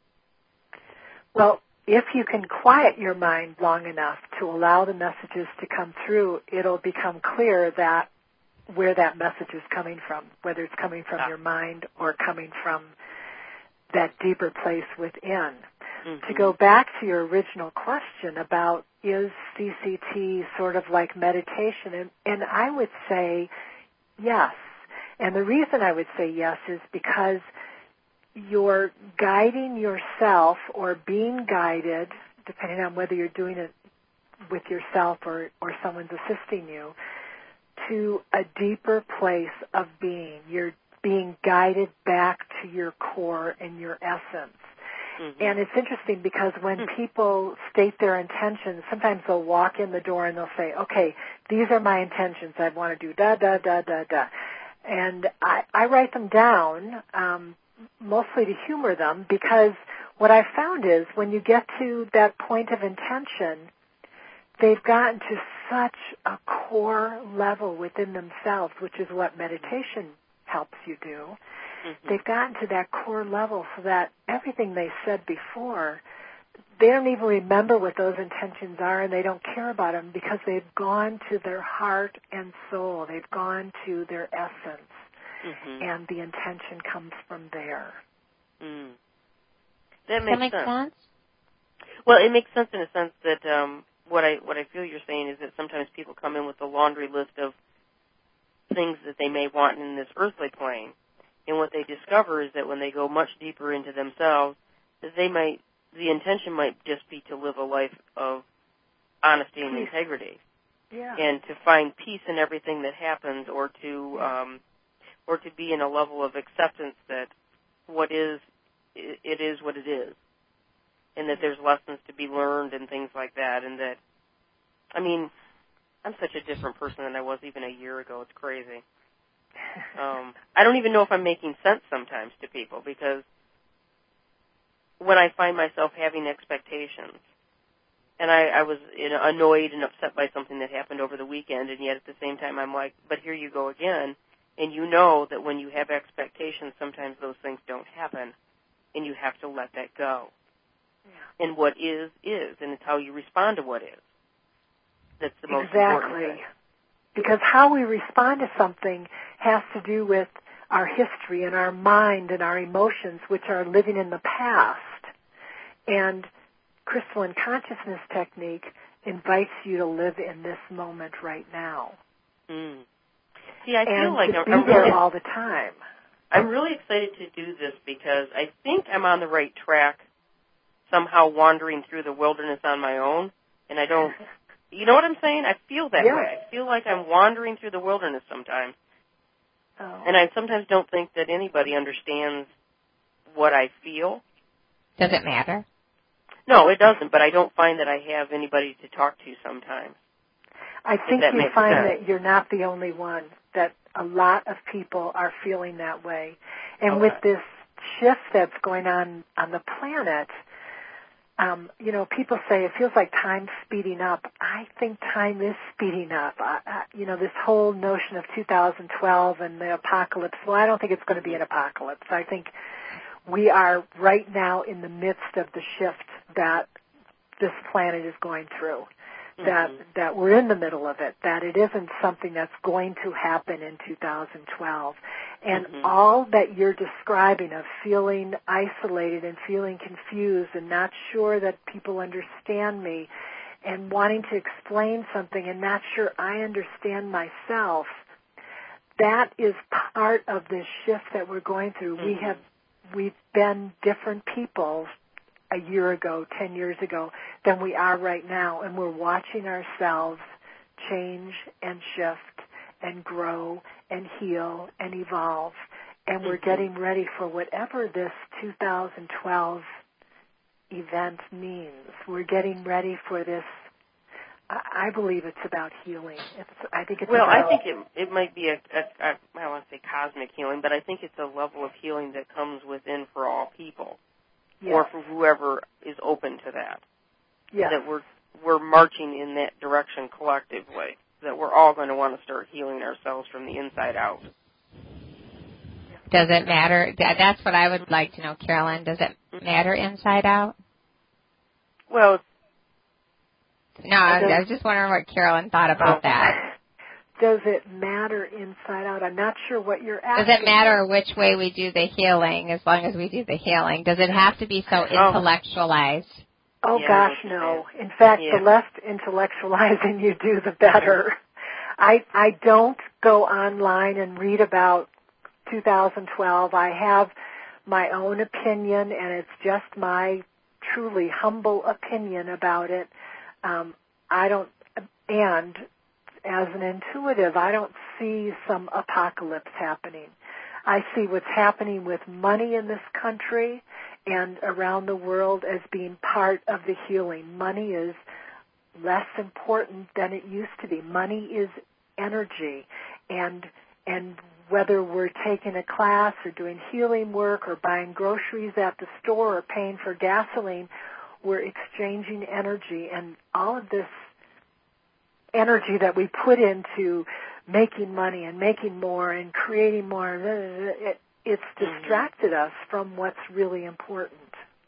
Well, if you can quiet your mind long enough to allow the messages to come through, it'll become clear that where that message is coming from, whether it's coming from your mind or coming from that deeper place within. Mm-hmm. To go back to your original question about is C C T sort of like meditation, and, and I would say yes. And the reason I would say yes is because you're guiding yourself or being guided, depending on whether you're doing it with yourself or, or someone's assisting you, to a deeper place of being. You're being guided back to your core and your essence. Mm-hmm. And it's interesting because when mm-hmm. people state their intentions, sometimes they'll walk in the door and they'll say, okay, these are my intentions. I want to do da, da, da, da, da. And I, I write them down, um, mostly to humor them, because what I found is when you get to that point of intention, they've gotten to such a core level within themselves, which is what meditation helps you do. Mm-hmm. They've gotten to that core level so that everything they said before, they don't even remember what those intentions are, and they don't care about them because they've gone to their heart and soul. They've gone to their essence, mm-hmm. and the intention comes from there. Mm. That makes Does that make sense. sense? Well, it makes sense in a sense that um, what I what I feel you're saying is that sometimes people come in with a laundry list of things that they may want in this earthly plane, and what they discover is that when they go much deeper into themselves, that they might the intention might just be to live a life of honesty and peace. integrity, yeah. and to find peace in everything that happens, or to um, or to be in a level of acceptance that what is, it is what it is, and that there's lessons to be learned and things like that, and that, I mean, I'm such a different person than I was even a year ago. It's crazy. Um, I don't even know if I'm making sense sometimes to people, because when I find myself having expectations, and I, I was you know, annoyed and upset by something that happened over the weekend, and yet at the same time I'm like, but here you go again, and you know that when you have expectations, sometimes those things don't happen, and you have to let that go. Yeah. And what is, is, and it's how you respond to what is. That's the most exactly. important thing. Because how we respond to something has to do with our history and our mind and our emotions, which are living in the past. And crystalline consciousness technique invites you to live in this moment right now. Mm. See, I and feel like to I'm, be I'm there really, all the time. I'm really excited to do this because I think I'm on the right track, somehow wandering through the wilderness on my own, and I don't, you know what I'm saying? I feel that yeah. way. I feel like I'm wandering through the wilderness sometimes. Oh. And I sometimes don't think that anybody understands what I feel. Does it matter? No, it doesn't, but I don't find that I have anybody to talk to sometimes. I think you makes find sense. that you're not the only one, that a lot of people are feeling that way. And Okay. with this shift that's going on on the planet, um, you know, people say it feels like time's speeding up. I think time is speeding up. I, I, you know, this whole notion of two thousand twelve and the apocalypse, well, I don't think it's going to be an apocalypse. I think we are right now in the midst of the shift that this planet is going through. That mm-hmm. that we're in the middle of it, that it isn't something that's going to happen in two thousand twelve. And mm-hmm. all that you're describing of feeling isolated and feeling confused and not sure that people understand me and wanting to explain something and not sure I understand myself, that is part of this shift that we're going through. Mm-hmm. We have, we've been different people a year ago, ten years ago, than we are right now. And we're watching ourselves change and shift and grow and heal and evolve. And we're mm-hmm. getting ready for whatever this two thousand twelve event means. We're getting ready for this. I believe it's about healing. It's, I think it's well, about... I think it, it might be a, a, a, I don't want to say cosmic healing, but I think it's a level of healing that comes within for all people. Yes. Or for whoever is open to that. Yes. That we're we're marching in that direction collectively. That we're all going to want to start healing ourselves from the inside out. Does it matter? That's what I would like to know, Carolyn. Does it matter inside out? Well, no, I, I was just wondering what Carolyn thought about that. Does it matter inside out? I'm not sure what you're asking. Does it matter which way we do the healing as long as we do the healing? Does it have to be so intellectualized? Oh, yeah, gosh, no. In fact, yeah. the less intellectualizing you do, the better. I I don't go online and read about two thousand twelve. I have my own opinion, and it's just my truly humble opinion about it. Um, I don't, and as an intuitive, I don't see some apocalypse happening. I see what's happening with money in this country and around the world as being part of the healing. Money is less important than it used to be. Money is energy, and and whether we're taking a class or doing healing work or buying groceries at the store or paying for gasoline, we're exchanging energy, and all of this energy that we put into making money and making more and creating more, it, it's distracted us from what's really important.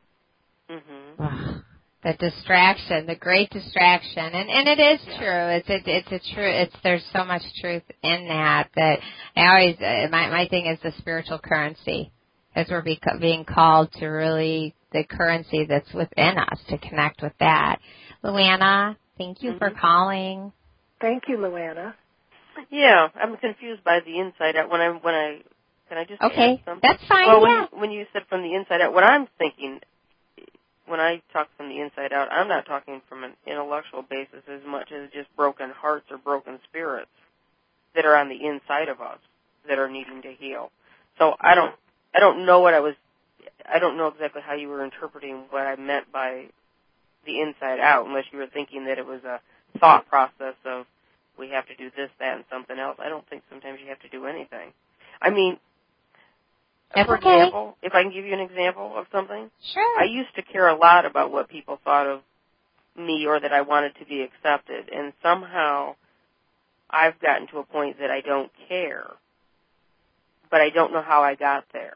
Mm-hmm. The distraction, the great distraction, and and it is true. It's a, it's a true. It's there's so much truth in that that I always uh, my my thing is the spiritual currency, as we're be, being called to really the currency that's within us to connect with that. Luana, thank you mm-hmm. for calling. Thank you, Luana. Yeah, I'm confused by the inside out. When I when I can I just okay, add something? That's fine. Well, yeah. when, when you said from the inside out, what I'm thinking. When I talk from the inside out, I'm not talking from an intellectual basis as much as just broken hearts or broken spirits that are on the inside of us that are needing to heal. So I don't, I don't know what I was, I don't know exactly how you were interpreting what I meant by the inside out, unless you were thinking that it was a thought process of we have to do this, that, and something else. I don't think sometimes you have to do anything. I mean, That's For okay. example, if I can give you an example of something. Sure. I used to care a lot about what people thought of me or that I wanted to be accepted, and somehow I've gotten to a point that I don't care, but I don't know how I got there.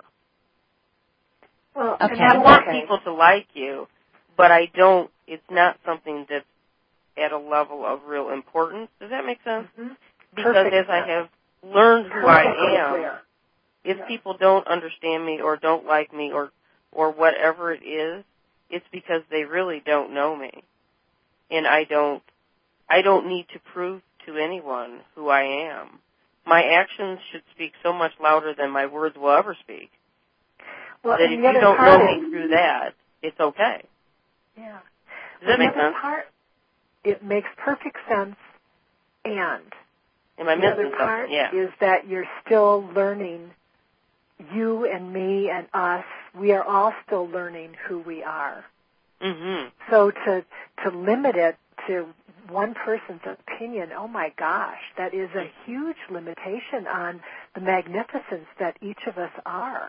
Well, okay. I want okay. people to like you, but I don't, it's not something that's at a level of real importance. Does that make sense? Mm-hmm. Because Perfect. as I have learned who I am, clear. if yeah. people don't understand me or don't like me or or whatever it is, it's because they really don't know me. And I don't I don't need to prove to anyone who I am. My actions should speak so much louder than my words will ever speak. Well, that if you don't know is, me through that, it's okay. Yeah. Does that well, make sense? Part, it makes perfect sense, and Am I the missing other something? part Yeah. is that you're still learning. You and me and us, we are all still learning who we are. Mm-hmm. So to to limit it to one person's opinion, oh my gosh, that is a huge limitation on the magnificence that each of us are.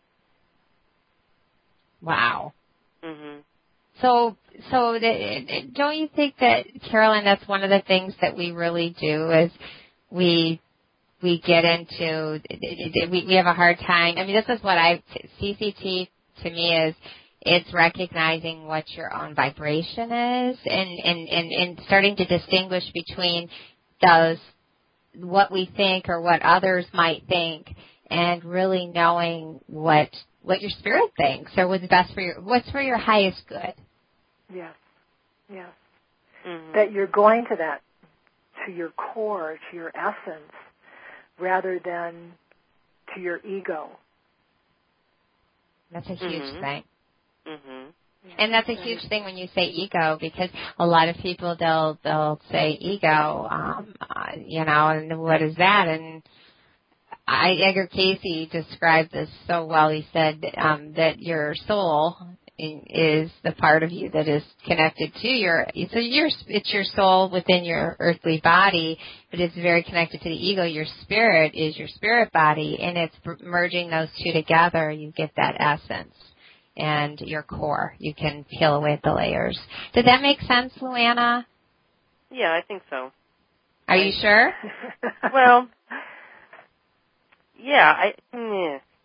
Wow. Mm-hmm. So, so the, don't you think that, Carolyn, that's one of the things that we really do is we we get into, we, we have a hard time. I mean, this is what I, C C T to me is, it's recognizing what your own vibration is and, and, and, and starting to distinguish between those, what we think or what others might think, and really knowing what, what your spirit thinks or what's best for your, what's for your highest good. Yes, yes. Mm-hmm. That you're going to that, to your core, to your essence, rather than to your ego. That's a huge mm-hmm. thing. Mm-hmm. And that's a huge thing when you say ego, because a lot of people, they'll they'll say ego, um, uh, you know, and what is that? And I, Edgar Casey described this so well. He said um, that your soul is the part of you that is connected to your, so your, it's your soul within your earthly body, but it's very connected to the ego. Your spirit is your spirit body, and it's merging those two together, you get that essence and your core. You can peel away the layers. Did that make sense, Luana? Yeah, I think so. Are you sure? Well, yeah, I,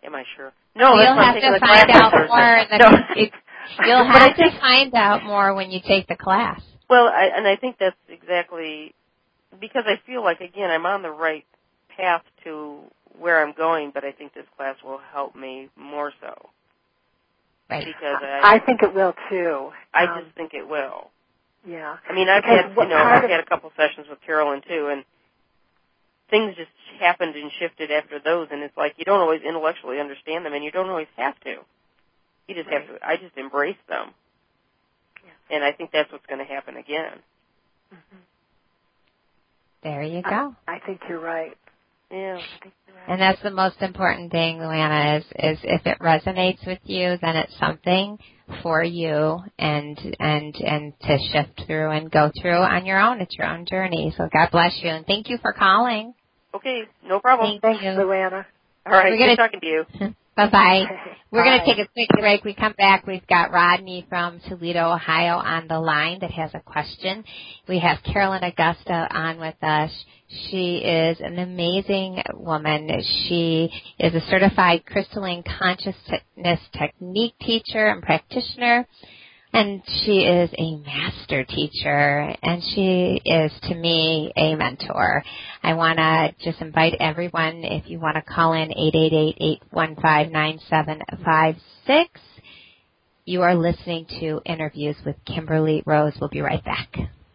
Am I sure? No, you'll have to find out more. In the, no. it, you'll have to find out more when you take the class. Well, I, and I think that's exactly because I feel like, again, I'm on the right path to where I'm going, but I think this class will help me more so. Right. Because I, I think it will too. I um, just think it will. Yeah. I mean, I've because had you know I've had a couple sessions with Carolyn too, and things just happened and shifted after those, and it's like you don't always intellectually understand them, and you don't always have to. You just right. have to. I just embrace them, yeah. And I think that's what's going to happen again. Mm-hmm. There you go. I, I think you're right. Yeah, I think you're right. And that's the most important thing, Luana, is, is if it resonates with you, then it's something for you and and and to shift through and go through on your own. It's your own journey. So God bless you, and thank you for calling. Okay, no problem. Thank Thanks, you. Luana. All right, We're gonna, good talking to you. Bye-bye. We're going to Bye. take a quick break. We come back. We've got Rodney from Toledo, Ohio on the line that has a question. We have Carolyn Augusta on with us. She is an amazing woman. She is a certified crystalline consciousness technique teacher and practitioner. And she is a master teacher, and she is, to me, a mentor. I want to just invite everyone, if you want to call in, eight eight eight, eight one five, nine seven five six. You are listening to Interviews with Kimberly Rose. We'll be right back.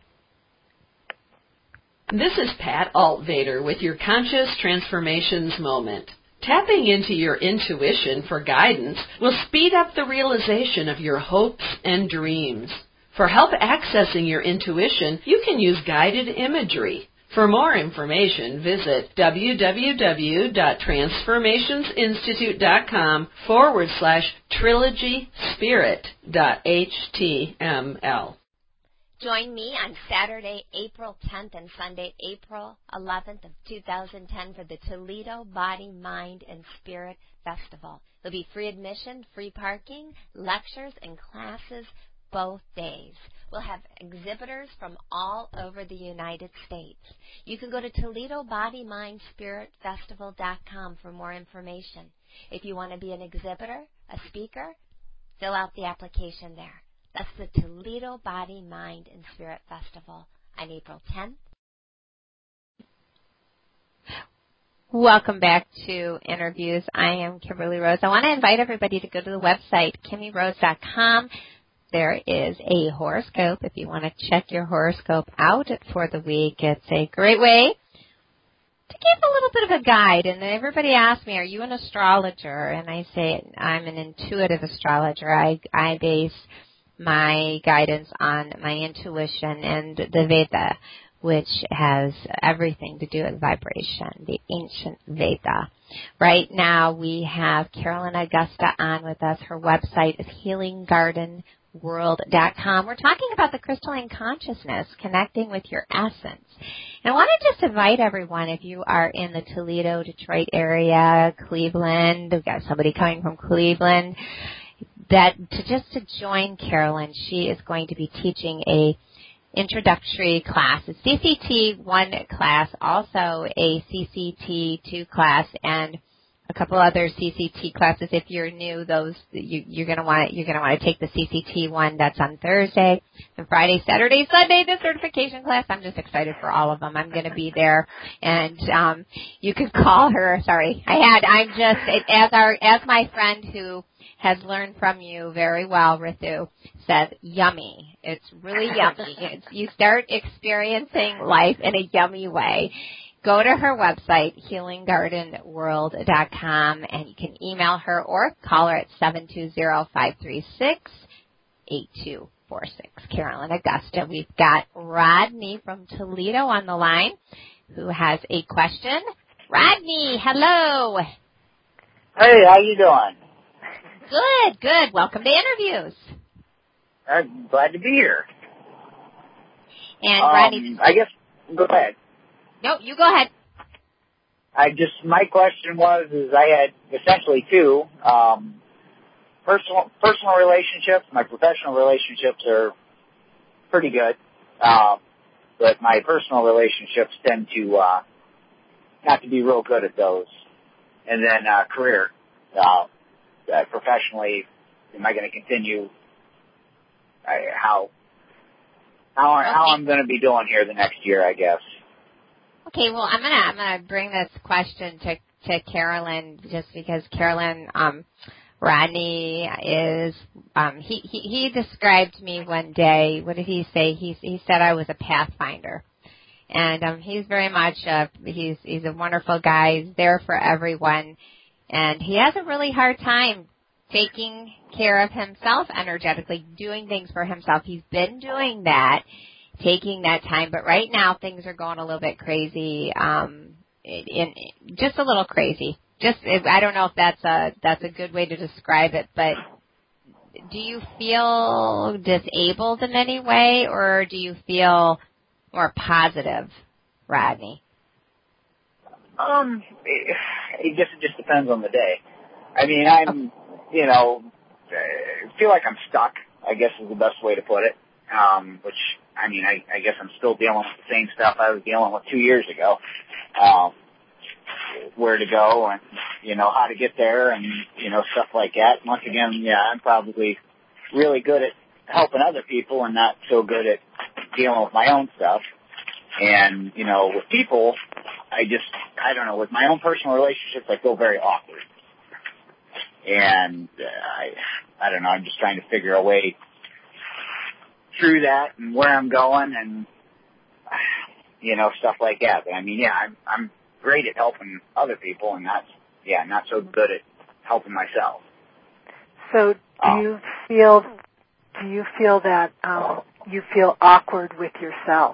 This is Pat Altvader with your Conscious Transformations Moment. Tapping into your intuition for guidance will speed up the realization of your hopes and dreams. For help accessing your intuition, you can use guided imagery. For more information, visit www.transformationsinstitute.com forward slash trilogyspirit.html. Join me on Saturday, April tenth and Sunday, April eleventh of two thousand ten for the Toledo Body, Mind, and Spirit Festival. There'll be free admission, free parking, lectures, and classes both days. We'll have exhibitors from all over the United States. You can go to Toledo Body, Mind, Spirit Festival dot com for more information. If you want to be an exhibitor, a speaker, fill out the application there. That's the Toledo Body, Mind, and Spirit Festival on April tenth. Welcome back to Interviews. I am Kimberly Rose. I want to invite everybody to go to the website, kimmy rose dot com. There is a horoscope if you want to check your horoscope out for the week. It's a great way to give a little bit of a guide. And everybody asks me, are you an astrologer? And I say I'm an intuitive astrologer. I, I base my guidance on my intuition and the Veda, which has everything to do with vibration, the ancient Veda. Right now we have Carolyn Augusta on with us. Her website is healing garden world dot com. We're talking about the crystalline consciousness, connecting with your essence. And I want to just invite everyone, if you are in the Toledo, Detroit area, Cleveland, we've got somebody coming from Cleveland, that to just to join Carolyn. She is going to be teaching a introductory class, a C C T one class, also a C C T two class, and a couple other C C T classes. If you're new, those you, you're going to want you're going to want to take the C C T one. That's on Thursday, and Friday, Saturday, Sunday, the certification class. I'm just excited for all of them. I'm going to be there, and um, you can call her. Sorry, I had. I'm just as our as my friend who has learned from you very well, Ritu, said, yummy. It's really yummy. It's, you start experiencing life in a yummy way. Go to her website, healing garden world dot com, and you can email her or call her at seven two zero, five three six, eight two four six. Carolyn Augusta. We've got Rodney from Toledo on the line who has a question. Rodney, hello. Hey, how you doing? Good, good. Welcome to Interviews. I'm glad to be here. And um, Rodney, I guess, go ahead. No, you go ahead. I just, my question was, is I had essentially two, um, personal, personal relationships. My professional relationships are pretty good. Um, but my personal relationships tend to, uh, not to be real good at those. And then, uh, career. uh, uh, professionally, am I going to continue? I, how how okay. how I'm going to be doing here the next year, I guess. Okay, well, I'm gonna I'm gonna bring this question to to Carolyn just because Carolyn um, Rodney is um, he, he he described me one day. What did he say? He he said I was a pathfinder, and um, he's very much a, he's he's a wonderful guy. He's there for everyone, and he has a really hard time taking care of himself energetically, doing things for himself. He's been doing that, taking that time, but right now things are going a little bit crazy, um, in, in, just a little crazy. Just, I don't know if that's a, that's a good way to describe it, but do you feel disabled in any way, or do you feel more positive, Rodney? Um, it, it just, it just depends on the day. I mean, I'm, you know, I feel like I'm stuck, I guess is the best way to put it. Um, which, I mean, I, I guess I'm still dealing with the same stuff I was dealing with two years ago. Um, where to go and, you know, how to get there and, you know, stuff like that. Once again, yeah, I'm probably really good at helping other people and not so good at dealing with my own stuff. And, you know, with people, I just, I don't know, with my own personal relationships, I feel very awkward. And uh, I, I don't know, I'm just trying to figure a way through that and where I'm going and, you know, stuff like that. But I mean, yeah, I'm, I'm great at helping other people and not, yeah, not so good at helping myself. So do um, you feel, do you feel that um, you feel awkward with yourself?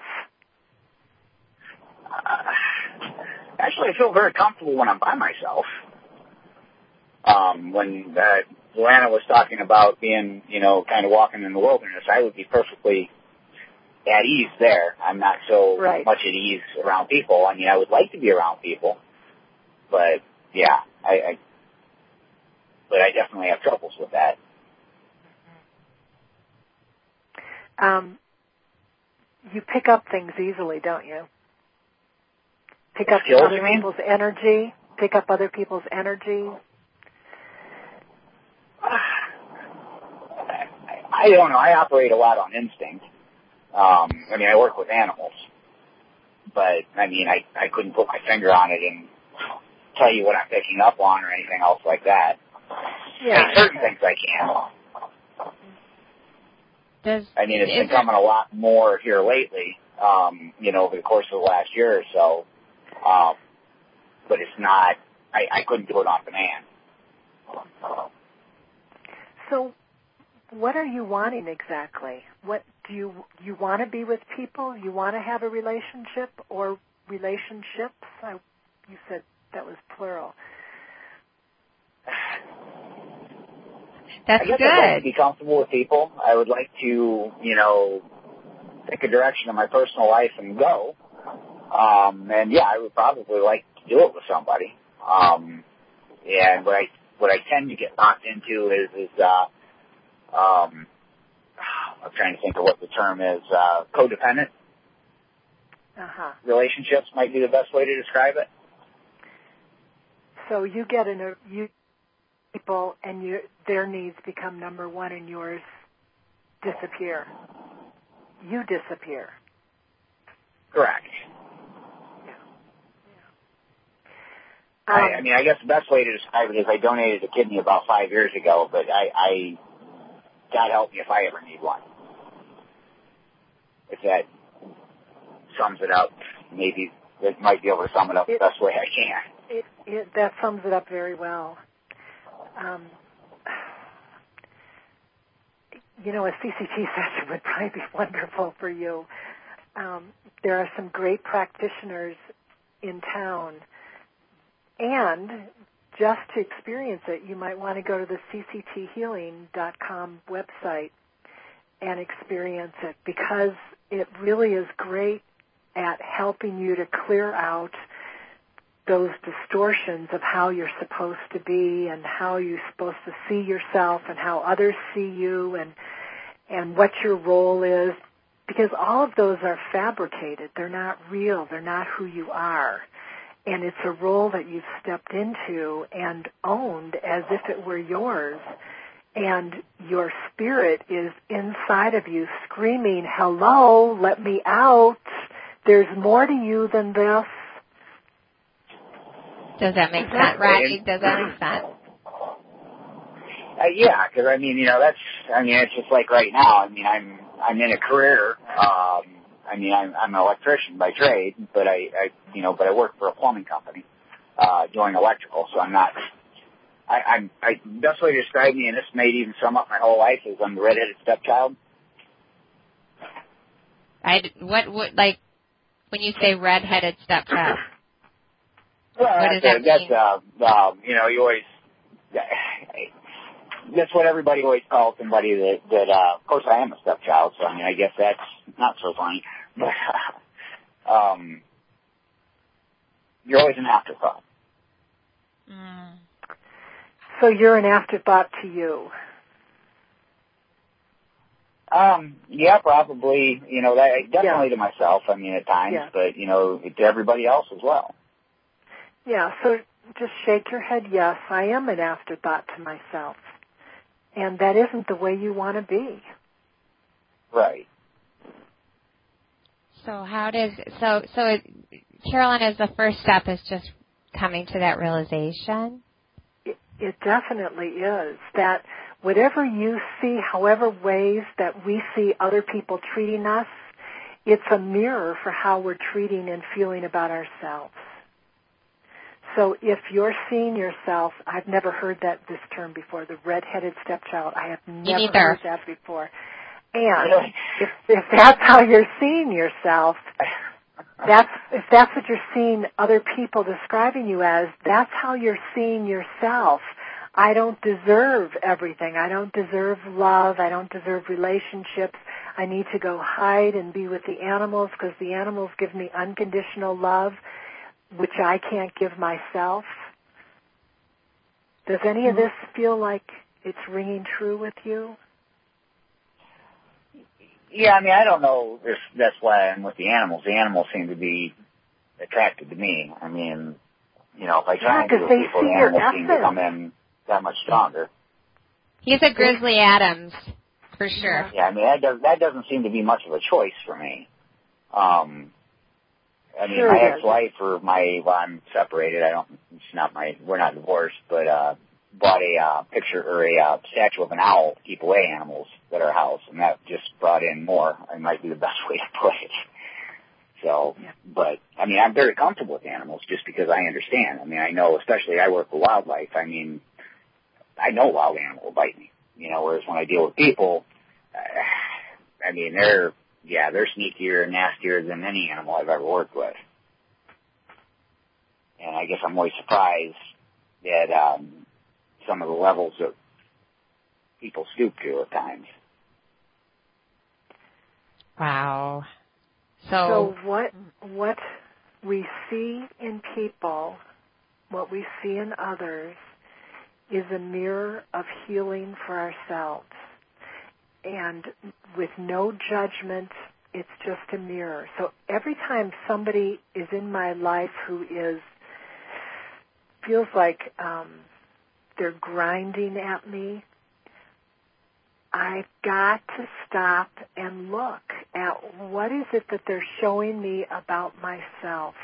Uh, actually, I feel very comfortable when I'm by myself. Um, when uh, Joanna was talking about being, you know, kind of walking in the wilderness, I would be perfectly at ease there. I'm not so right. much at ease around people. I mean, I would like to be around people, but yeah, I, I but I definitely have troubles with that. Um, you pick up things easily, don't you? Pick up Skills, other people's energy. Pick up other people's energy. I don't know. I operate a lot on instinct. Um, I mean, I work with animals, but I mean, I, I couldn't put my finger on it and tell you what I'm picking up on or anything else like that. Yeah. I mean, certain things I can. Does, I mean, it's been coming a lot more here lately, um, you know, over the course of the last year or so. Um, but it's not, I, I couldn't do it on demand. So what are you wanting exactly? What do you you want to be with people? You want to have a relationship or relationships? I, you said that was plural. That's I guess good. I'd like to be comfortable with people. I would like to, you know, take a direction in my personal life and go. Um, and yeah, I would probably like to do it with somebody. Um, and what I what I tend to get knocked into is is uh, um, I'm trying to think of what the term is. Uh, codependent uh-huh. relationships might be the best way to describe it. So you get in a you people and you their needs become number one and yours disappear. You disappear. Correct. Yeah. Yeah. Um, I, I mean, I guess the best way to describe it is I donated a kidney about five years ago, but I, I God help me if I ever need one. If that sums it up, maybe it might be able to sum it up it, the best way I can. It, it, that sums it up very well. Um, you know, a C C T session would probably be wonderful for you. Um, there are some great practitioners in town, and just to experience it, you might want to go to the C C T healing dot com website and experience it, because it really is great at helping you to clear out those distortions of how you're supposed to be and how you're supposed to see yourself and how others see you and and what your role is, because all of those are fabricated. They're not real. They're not who you are. and it's a role that you've stepped into and owned as if it were yours, and your spirit is inside of you screaming, hello, let me out, there's more to you than this. Does that make sense, Rodney? Does that make sense? Uh, yeah, because I mean, you know, that's, I mean, it's just like right now. I mean, I'm, I'm in a career. Um, I mean, I'm, I'm an electrician by trade, but I, I, you know, but I work for a plumbing company, uh, doing electrical. So I'm not. I, I'm. I, best way to describe me, and this may even sum up my whole life, is I'm the redheaded stepchild. I what what like when you say redheaded stepchild? Well, what that's, does that a, that's mean? uh, uh, you know, you always. That's what everybody always calls somebody that, that uh, of course I am a stepchild, so I mean, I guess that's not so funny. But, um, you're always an afterthought. Mm. So you're an afterthought to you. Um, yeah, probably, you know, that, definitely yeah. to myself, I mean, at times, yeah. but, you know, to everybody else as well. Yeah, so just shake your head, yes, I am an afterthought to myself. And that isn't the way you want to be. Right. So how does, so, so it, Carolyn, is the first step is just coming to that realization? It, it definitely is. That whatever you see, however ways that we see other people treating us, it's a mirror for how we're treating and feeling about ourselves. So if you're seeing yourself, I've never heard that this term before, the red-headed stepchild. I have never heard that before. And really? if, if that's how you're seeing yourself, that's if that's what you're seeing other people describing you as, that's how you're seeing yourself. I don't deserve everything. I don't deserve love. I don't deserve relationships. I need to go hide and be with the animals because the animals give me unconditional love, which I can't give myself. Does any of this feel like it's ringing true with you? Yeah, I mean, I don't know if that's why I'm with the animals. The animals seem to be attracted to me. I mean, you know, if I try yeah, and be with they people, see the your animals seem to essence. come in that much stronger. He's a Grizzly Adams, for sure. Yeah, I mean, that, does, that doesn't seem to be much of a choice for me. Um... I mean, sure my ex-wife, or my, well, I'm separated. I don't, it's not my, we're not divorced, but, uh, bought a, uh, picture or a, uh, statue of an owl to keep away animals at our house, and that just brought in more. It might be the best way to put it. So, yeah. but, I mean, I'm very comfortable with animals just because I understand. I mean, I know, especially I work with wildlife. I mean, I know wild animal will bite me, you know, whereas when I deal with people, uh, I mean, they're, yeah, they're sneakier and nastier than any animal I've ever worked with. And I guess I'm always surprised at um, some of the levels that people stoop to at times. Wow. So, so what what we see in people, what we see in others, is a mirror of healing for ourselves. And with no judgment, it's just a mirror. So every time somebody is in my life who is, feels like um, they're grinding at me, I've got to stop and look at what is it that they're showing me about myself.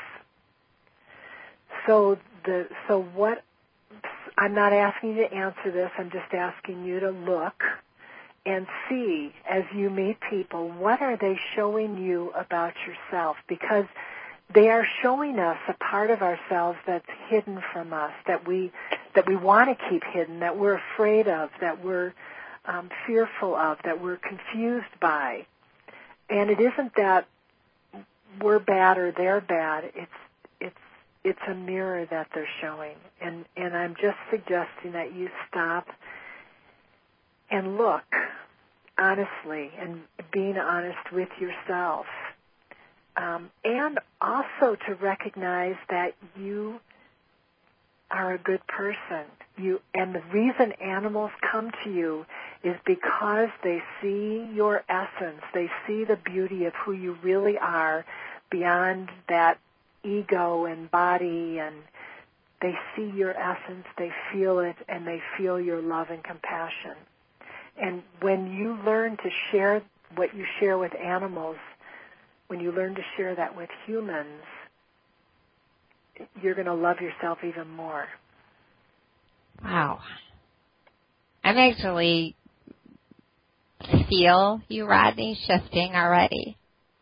So the so what, I'm not asking you to answer this, I'm just asking you to look and see, as you meet people, what are they showing you about yourself? Because they are showing us a part of ourselves that's hidden from us, that we that we want to keep hidden, that we're afraid of, that we're um, fearful of, that we're confused by. And it isn't that we're bad or they're bad. It's it's it's a mirror that they're showing. And and I'm just suggesting that you stop and look honestly, and being honest with yourself. Um, and also to recognize that you are a good person. You, and the reason animals come to you is because they see your essence. They see the beauty of who you really are beyond that ego and body, and they see your essence, they feel it, and they feel your love and compassion. And when you learn to share what you share with animals, when you learn to share that with humans, you're going to love yourself even more. Wow. I'm actually feel you, Rodney, shifting already.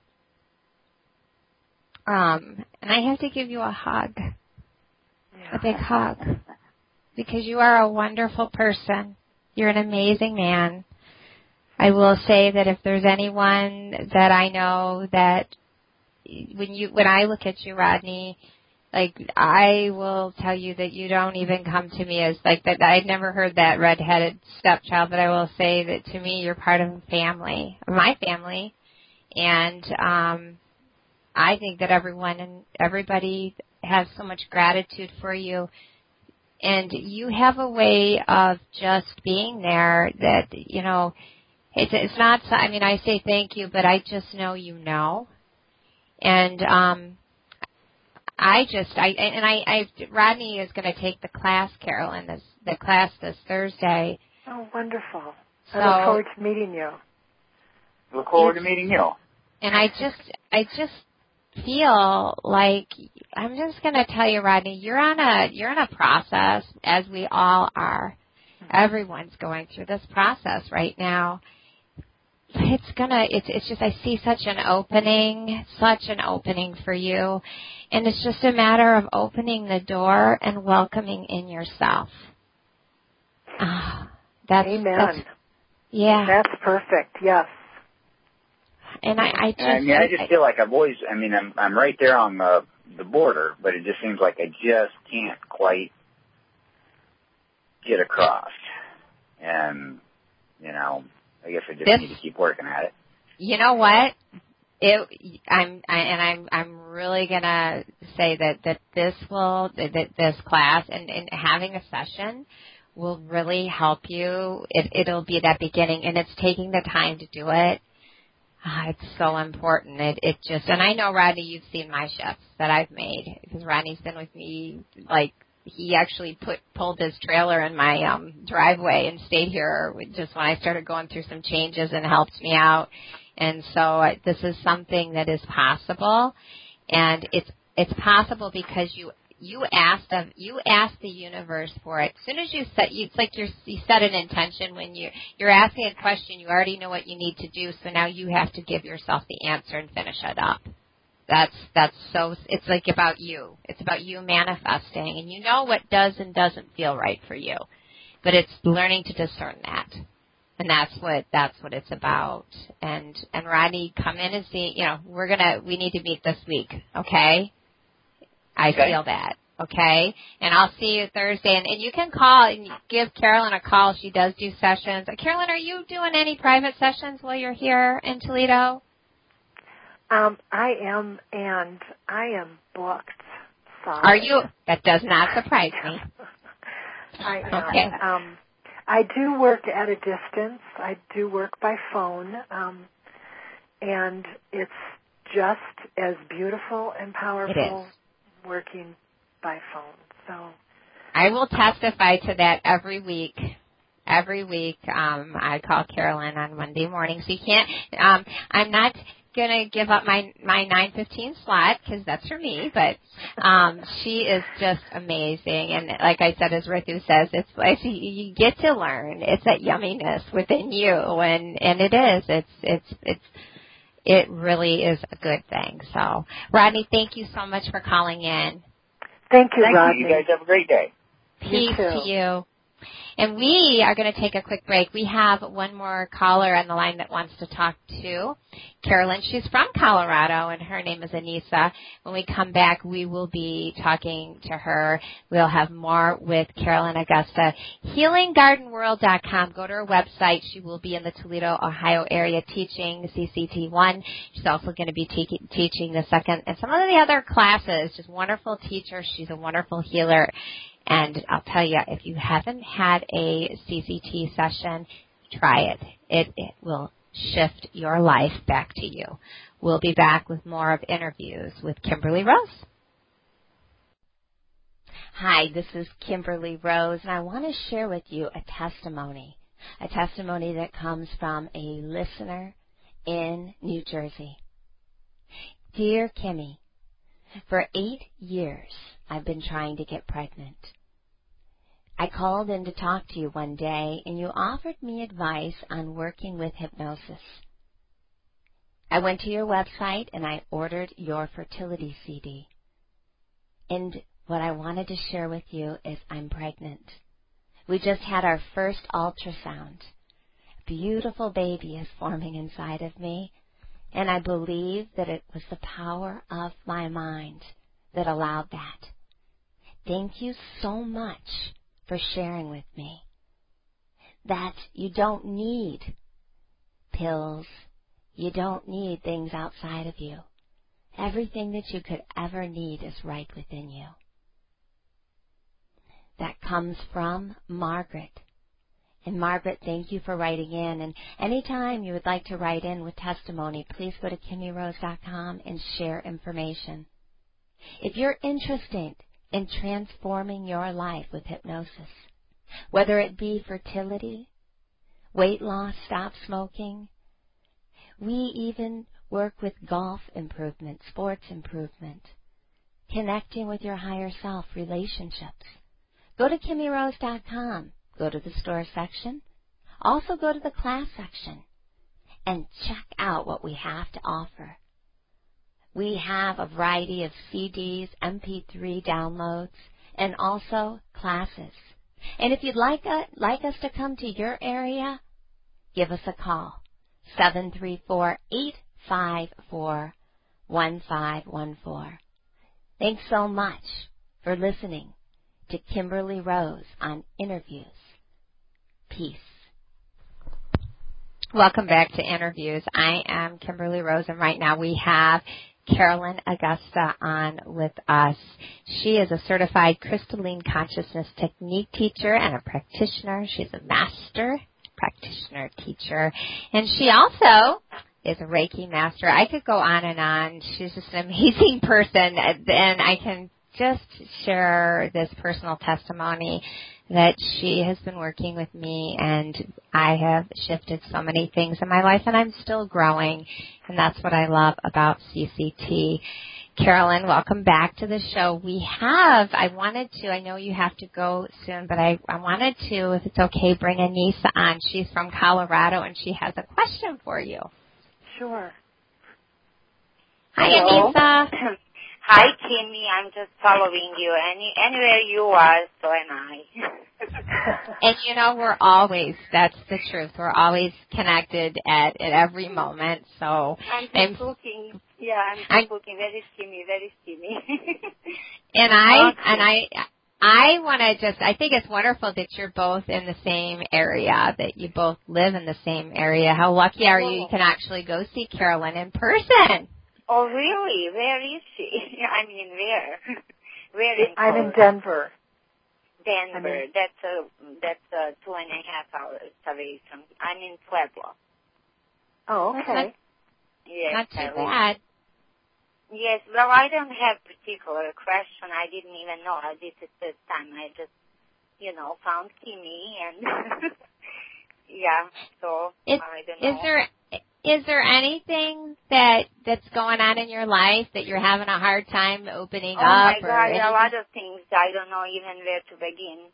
Um, and I have to give you a hug, Yeah. a big hug, because you are a wonderful person. You're an amazing man. I will say that if there's anyone that I know that when you when I look at you, Rodney, like I will tell you that you don't even come to me as like that. I'd never heard that redheaded stepchild, but I will say that to me you're part of a family, my family, and um, I think that everyone and everybody has so much gratitude for you. And you have a way of just being there that, you know, it's, it's not, I mean, I say thank you, but I just know you know. And um, I just, I and I, I Rodney is going to take the class, Carolyn, this, the class this Thursday. Oh, wonderful. So, I look forward to meeting you. Look forward to meeting you. And I just, I just feel like I'm just going to tell you, Rodney, you're on a you're in a process, as we all are. Everyone's going through this process right now. It's gonna. It's it's just I see such an opening, such an opening for you, and it's just a matter of opening the door and welcoming in yourself. Oh, that's, Amen. That's, yeah. That's perfect. Yes. And I, I just, I mean, I just feel like I've always, I mean, I'm, I'm right there on the, the border, but it just seems like I just can't quite get across. And, you know, I guess I just this, need to keep working at it. You know what? It, I'm, I, and I'm, I'm really gonna say that, that this will, that this class and, and having a session will really help you. It, it'll be that beginning, and it's taking the time to do it. Ah, it's so important. It it just, and I know, Rodney, you've seen my shifts that I've made, because Rodney's been with me, like, he actually put pulled his trailer in my um driveway and stayed here just when I started going through some changes and helped me out. And so uh, this is something that is possible, and it's it's possible because you you asked of you asked the universe for it. As soon as you set, you, it's like you're, you set an intention when you you're asking a question. You already know what you need to do, so now you have to give yourself the answer and finish it up. That's that's so. It's like about you. It's about you manifesting, and you know what does and doesn't feel right for you, but it's learning to discern that, and that's what that's what it's about. And and Rodney, come in and see. You know, we're gonna we need to meet this week, okay? I okay. feel that, okay? And I'll see you Thursday. And, and you can call and give Carolyn a call. She does do sessions. Carolyn, are you doing any private sessions while you're here in Toledo? Um, I am, and I am booked. Solid. Are you? That does not surprise me. I am. Okay. Um, I do work at a distance. I do work by phone, um, and it's just as beautiful and powerful working by phone. So I will testify to that every week. Every week, um, I call Carolyn on Monday morning. So you can't. Um, I'm not gonna give up my my nine fifteen slot because that's for me. But um, she is just amazing. And like I said, as Ritu says, it's like you get to learn. It's that yumminess within you, and and it is. It's it's it's. It really is a good thing. So, Rodney, thank you so much for calling in. Thank you, Thank Rodney. you. You guys have a great day. Peace You too. to you. And we are going to take a quick break. We have one more caller on the line that wants to talk to Carolyn. She's from Colorado, and her name is Anissa. When we come back, we will be talking to her. We'll have more with Carolyn Augusta. healing garden world dot com. Go to her website. She will be in the Toledo, Ohio area teaching C C T one. She's also going to be te- teaching the second and some of the other classes. Just wonderful teacher. She's a wonderful healer. And I'll tell you, if you haven't had a C C T session, try it. It, it will shift your life back to you. We'll be back with more of interviews with Kimberly Rose. Hi, this is Kimberly Rose, and I want to share with you a testimony, a testimony that comes from a listener in New Jersey. Dear Kimmy, for eight years I've been trying to get pregnant. I called in to talk to you one day, and you offered me advice on working with hypnosis. I went to your website, and I ordered your fertility C D. And what I wanted to share with you is I'm pregnant. We just had our first ultrasound. A beautiful baby is forming inside of me, and I believe that it was the power of my mind that allowed that. Thank you so much for sharing with me that you don't need pills, you don't need things outside of you. Everything that you could ever need is right within you. That comes from Margaret. And Margaret, thank you for writing in. And anytime you would like to write in with testimony, please go to kimmy rose dot com and share information. If you're interested in transforming your life with hypnosis, whether it be fertility, weight loss, stop smoking, we even work with golf improvement, sports improvement, connecting with your higher self, relationships. Go to kimmy rose dot com. Go to the store section. Also go to the class section and check out what we have to offer. We have a variety of C Ds, M P three downloads, and also classes. And if you'd like, a, like us to come to your area, give us a call, seven three four, eight five four, one five one four. Thanks so much for listening to Kimberly Rose on Interviews. Peace. Welcome back to Interviews. I am Kimberly Rose, and right now we have Carolyn Augusta on with us. She is a certified crystalline consciousness technique teacher and a practitioner. She's a master practitioner teacher, and she also is a Reiki master. I could go on and on. She's just an amazing person, and I can just share this personal testimony that she has been working with me, and I have shifted so many things in my life, and I'm still growing, and that's what I love about C C T. Carolyn, welcome back to the show. We have, I wanted to, I know you have to go soon, but I, I wanted to, if it's okay, bring Anissa on. She's from Colorado, and she has a question for you. Sure. Hi, Hello. Anissa. Hi, Kimmy. I'm just following you. Any anywhere you are, so am I. And you know, we're always, that's the truth, we're always connected at, at every moment, so. I'm just I'm, looking, yeah, I'm just I'm, looking very skinny, very skinny. and I, okay. and I, I want to just, I think it's wonderful that you're both in the same area, that you both live in the same area. How lucky are you, you can actually go see Carolyn in person. Oh, really? Where is she? I mean, where? Where in I'm in Denver. Denver. I mean, that's a, that's a two and a half hours away from, I'm in Pueblo. Oh, okay. Yes, Not too I bad. Yes, well, I don't have particular question. I didn't even know. This is the time I just, you know, found Kimmy and, yeah, so It, I don't know. Is there, is there anything that, that's going on in your life that you're having a hard time opening oh up? Oh, my or God, anything? a lot of things. I don't know even where to begin.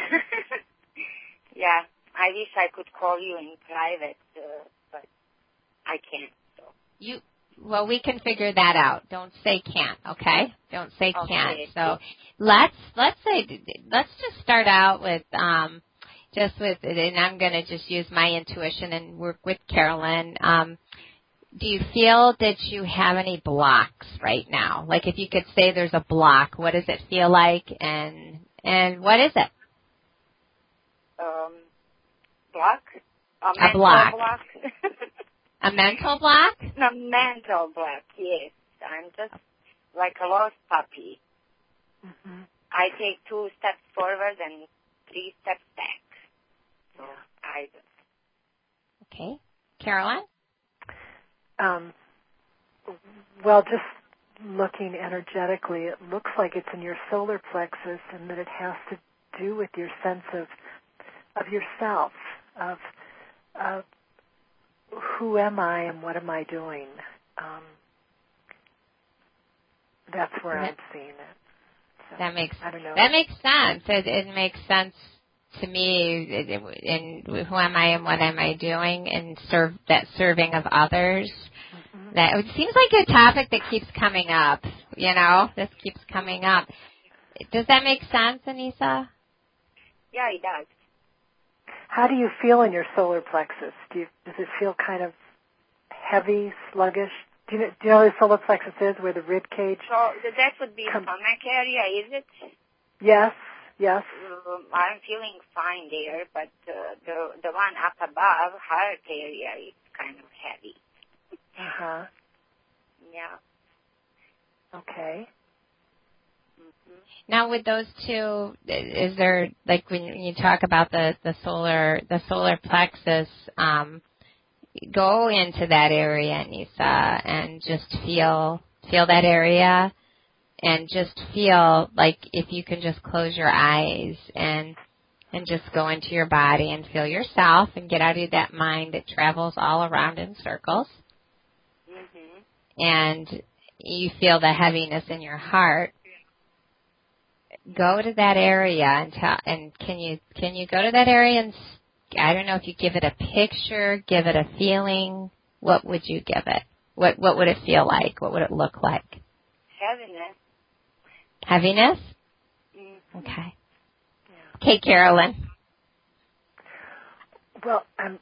Yeah, I wish I could call you in private, uh, but I can't, so. You, well, we can figure that out. Don't say can't, okay? Don't say Okay. can't. So let's let's say let's just start out with um, just with, and I'm going to just use my intuition and work with Carolyn. Um, do you feel that you have any blocks right now? Like if you could say there's a block, what does it feel like, and and what is it? Um, block? A, A mental block. block? A mental block? A mental block, yes. I'm just like a lost puppy. Mm-hmm. I take two steps forward and three steps back. So I just... Okay. Carolyn? Um, well, just looking energetically, it looks like it's in your solar plexus, and that it has to do with your sense of of yourself, of of who am I and what am I doing. Um, that's where that, I'm seeing it. So, that makes I don't know. That makes sense. It, it makes sense to me. In who am I and what am I doing, and serve that serving of others. Mm-hmm. That it seems like a topic that keeps coming up. You know, this keeps coming up. Does that make sense, Anissa? Yeah, it does. How do you feel in your solar plexus? Do you, does it feel kind of heavy, sluggish? Do you, know, do you know where the solar plexus is, where the rib cage? So that would be com- stomach area, is it? Yes, yes. Um, I'm feeling fine there, but uh, the the one up above, heart area, is kind of heavy. Uh huh. Yeah. Okay. Now, with those two, is there, like, when you talk about the, the solar the solar plexus, um, go into that area, Anissa, and just feel feel that area, and just feel like if you can just close your eyes and and just go into your body and feel yourself and get out of that mind that travels all around in circles, mm-hmm. and you feel the heaviness in your heart. Go to that area and tell, and can you can you go to that area and I don't know if you give it a picture, give it a feeling. What would you give it? What what would it feel like? What would it look like? Heaviness. Heaviness? Mm-hmm. Okay. Yeah. Okay, Carolyn. Well, um,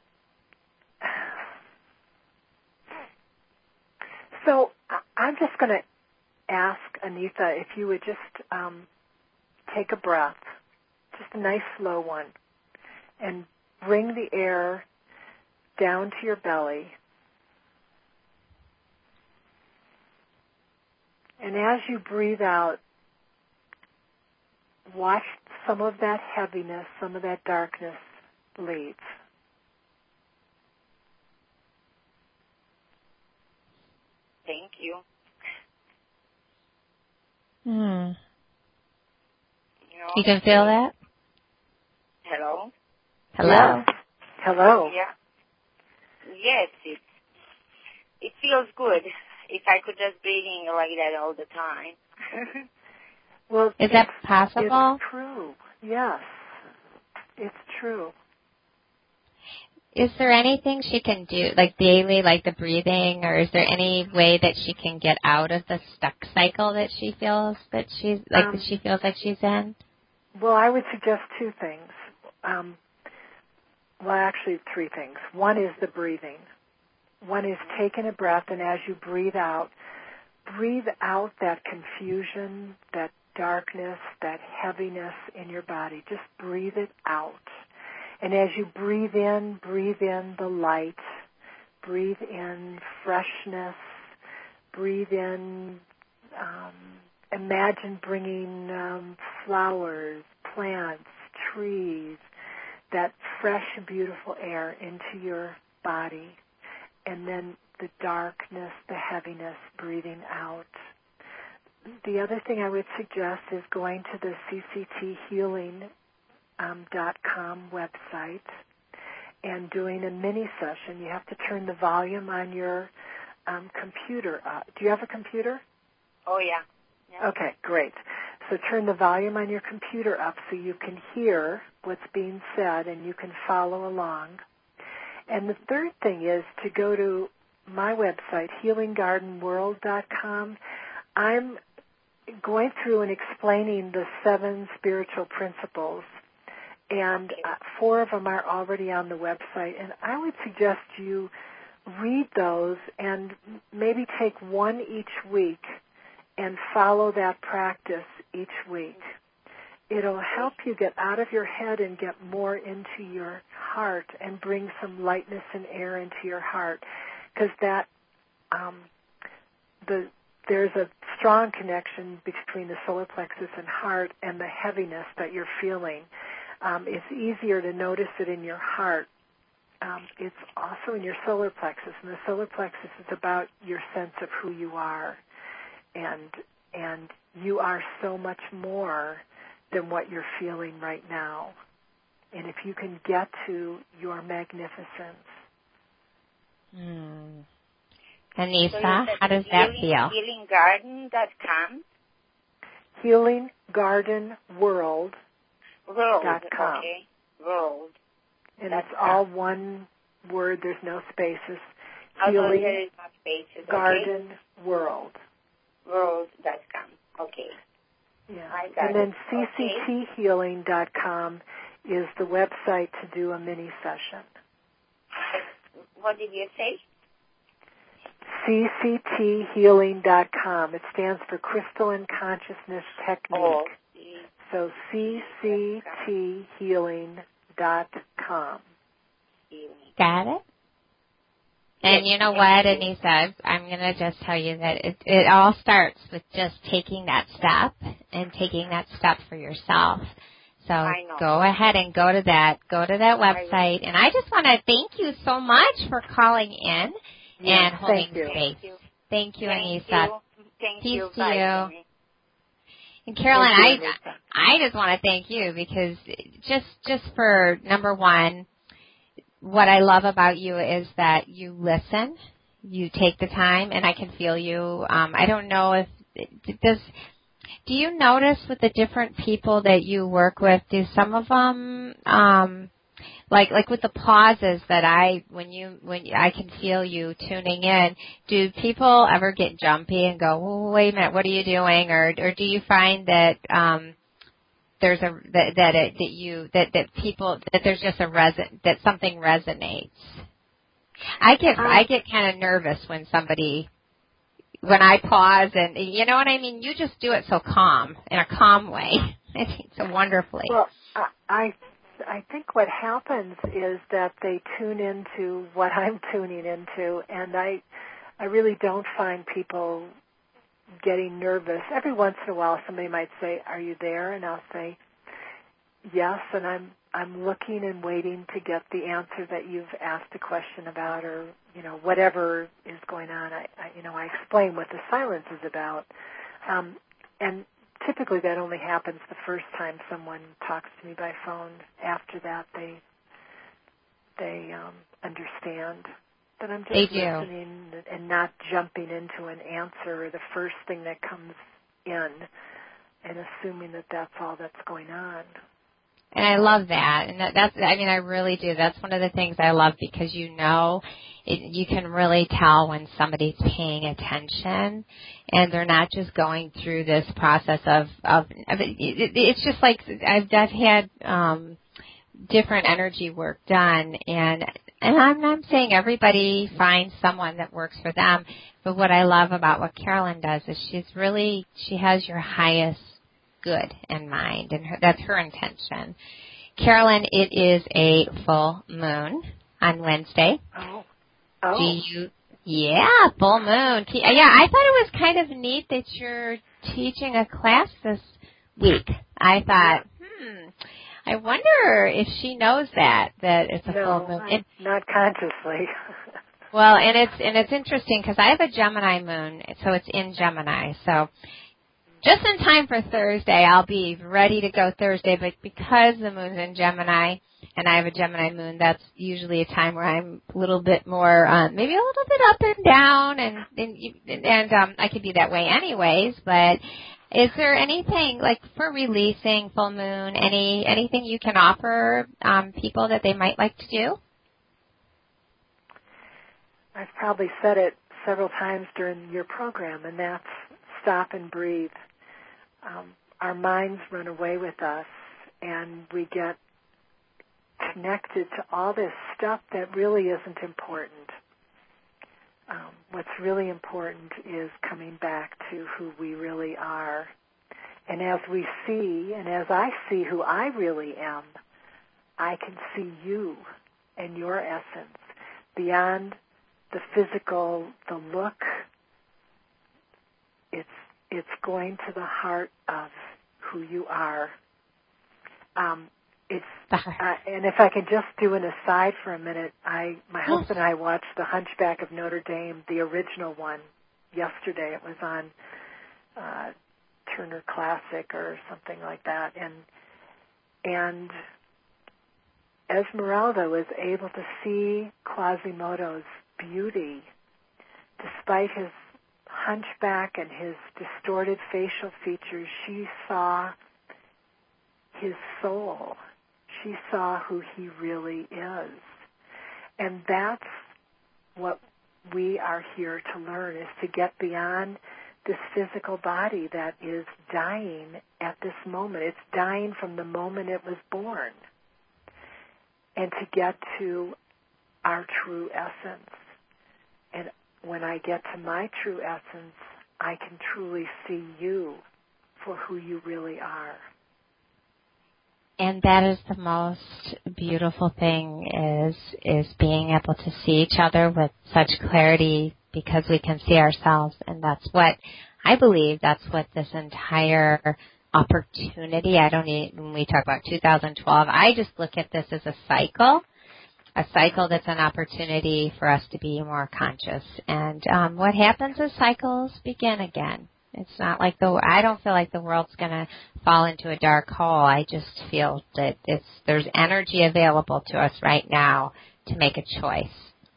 so I'm just going to ask Anissa if you would just um, take a breath, just a nice slow one, and bring the air down to your belly. And as you breathe out, watch some of that heaviness, some of that darkness leave. Thank you. Hmm. You can feel that? Hello? Hello? Yes. Hello? Yeah. Yes, it, it feels good. If I could just breathing like that all the time. Well, is that possible? It's true. Yes. It's true. Is there anything she can do, like daily, like the breathing, or is there any way that she can get out of the stuck cycle that she feels that she's like um, that she feels like she's in? Well, I would suggest two things. Um, well, actually, three things. One is the breathing. One is taking a breath, and as you breathe out, breathe out that confusion, that darkness, that heaviness in your body. Just breathe it out. And as you breathe in, breathe in the light. Breathe in freshness. Breathe in, um, imagine bringing um, flowers, plants, trees, that fresh, beautiful air into your body. And then the darkness, the heaviness, breathing out. The other thing I would suggest is going to the C C T healing dot com website and doing a mini session. You have to turn the volume on your um, computer up. Do you have a computer? Oh, yeah. yeah. Okay, great. So turn the volume on your computer up so you can hear what's being said and you can follow along. And the third thing is to go to my website, healing garden world dot com. I'm going through and explaining the seven spiritual principles, and uh, four of them are already on the website. And I would suggest you read those and maybe take one each week and follow that practice each week. It'll help you get out of your head and get more into your heart and bring some lightness and air into your heart, because that um, the there's a strong connection between the solar plexus and heart and the heaviness that you're feeling. Um, it's easier to notice it in your heart. Um, it's also in your solar plexus, and the solar plexus is about your sense of who you are. and and you are so much more than what you're feeling right now. And if you can get to your magnificence. Hmm. Anissa, so how does that healing, feel? healing garden dot com? Healing Garden World. World. Dot com. Okay. World. And Dot it's com. all one word. There's no spaces. Although Healing there is no spaces. Garden Okay. World. World dot com. Okay. Yeah. I got and then it. C C T healing dot com is the website to do a mini session. What did you say? C C T healing dot com. It stands for Crystalline Consciousness Technique. Oh. So C C T healing dot com. Got it? And you know what, Anissa, I'm going to just tell you that it, it all starts with just taking that step and taking that step for yourself. So go ahead and go to that, go to that website. And I just want to thank you so much for calling in yes, and holding thank you. space. Thank you, thank you thank Anissa. You. Thank Peace you. to Bye, you. Jimmy. And Carolyn, Thank you, I I just want to thank you because just just for number one, what I love about you is that you listen, you take the time, and I can feel you. Um, I don't know if does. Do you notice with the different people that you work with, do some of them, um, like like with the pauses that I when you when I can feel you tuning in, do people ever get jumpy and go, well, wait a minute, what are you doing, or or do you find that um, there's a that that, it, that you that that people that there's just a reson that something resonates? I get um, I get kind of nervous when somebody. When I pause and, you know what I mean? You just do it so calm, in a calm way. I think so wonderfully. Well, I, I think what happens is that they tune into what I'm tuning into, and I, I really don't find people getting nervous. Every once in a while somebody might say, are you there? And I'll say, yes, and I'm I'm looking and waiting to get the answer that you've asked a question about, or you know whatever is going on. I, I you know I explain what the silence is about, um, and typically that only happens the first time someone talks to me by phone. After that, they they um, understand that I'm just listening and not jumping into an answer or the first thing that comes in and assuming that that's all that's going on. And I love that. And that, that's, I mean, I really do. That's one of the things I love because you know, it, you can really tell when somebody's paying attention and they're not just going through this process of, of, of it, it, it's just like I've, I've had, um, different energy work done and, and I'm not saying everybody finds someone that works for them, but what I love about what Carolyn does is she's really, she has your highest good in mind, and her, that's her intention. Carolyn, it is a full moon on Wednesday. Oh. Oh. Do you, yeah, full moon. Yeah, I thought it was kind of neat that you're teaching a class this week. I thought, hmm, I wonder if she knows that, that it's a no, full moon. I, not consciously. Well, and it's, and it's interesting because I have a Gemini moon, so it's in Gemini, so just in time for Thursday, I'll be ready to go Thursday, but because the moon's in Gemini and I have a Gemini moon, that's usually a time where I'm a little bit more, uh, maybe a little bit up and down, and and, and um, I could be that way anyways, but is there anything, like for releasing full moon, any anything you can offer um, people that they might like to do? I've probably said it several times during your program, and that's stop and breathe. Um, our minds run away with us, and we get connected to all this stuff that really isn't important. Um, what's really important is coming back to who we really are. And as we see, and as I see who I really am, I can see you and your essence beyond the physical, the look. It's It's going to the heart of who you are. Um, it's uh, and if I can just do an aside for a minute, I my husband and I watched The Hunchback of Notre Dame, the original one, yesterday. It was on uh, Turner Classic or something like that. And and Esmeralda was able to see Quasimodo's beauty despite his hunchback and his distorted facial features. She saw his soul. She saw who he really is. And that's what we are here to learn, is to get beyond this physical body that is dying at this moment. It's dying from the moment it was born. And to get to our true essence. And when I get to my true essence, I can truly see you for who you really are. And that is the most beautiful thing, is is being able to see each other with such clarity, because we can see ourselves. And that's what I believe, that's what this entire opportunity, I don't need, when we talk about two thousand twelve, I just look at this as a cycle, a cycle that's an opportunity for us to be more conscious. And um, what happens is cycles begin again. It's not like the, I don't feel like the world's going to fall into a dark hole. I just feel that it's, there's energy available to us right now to make a choice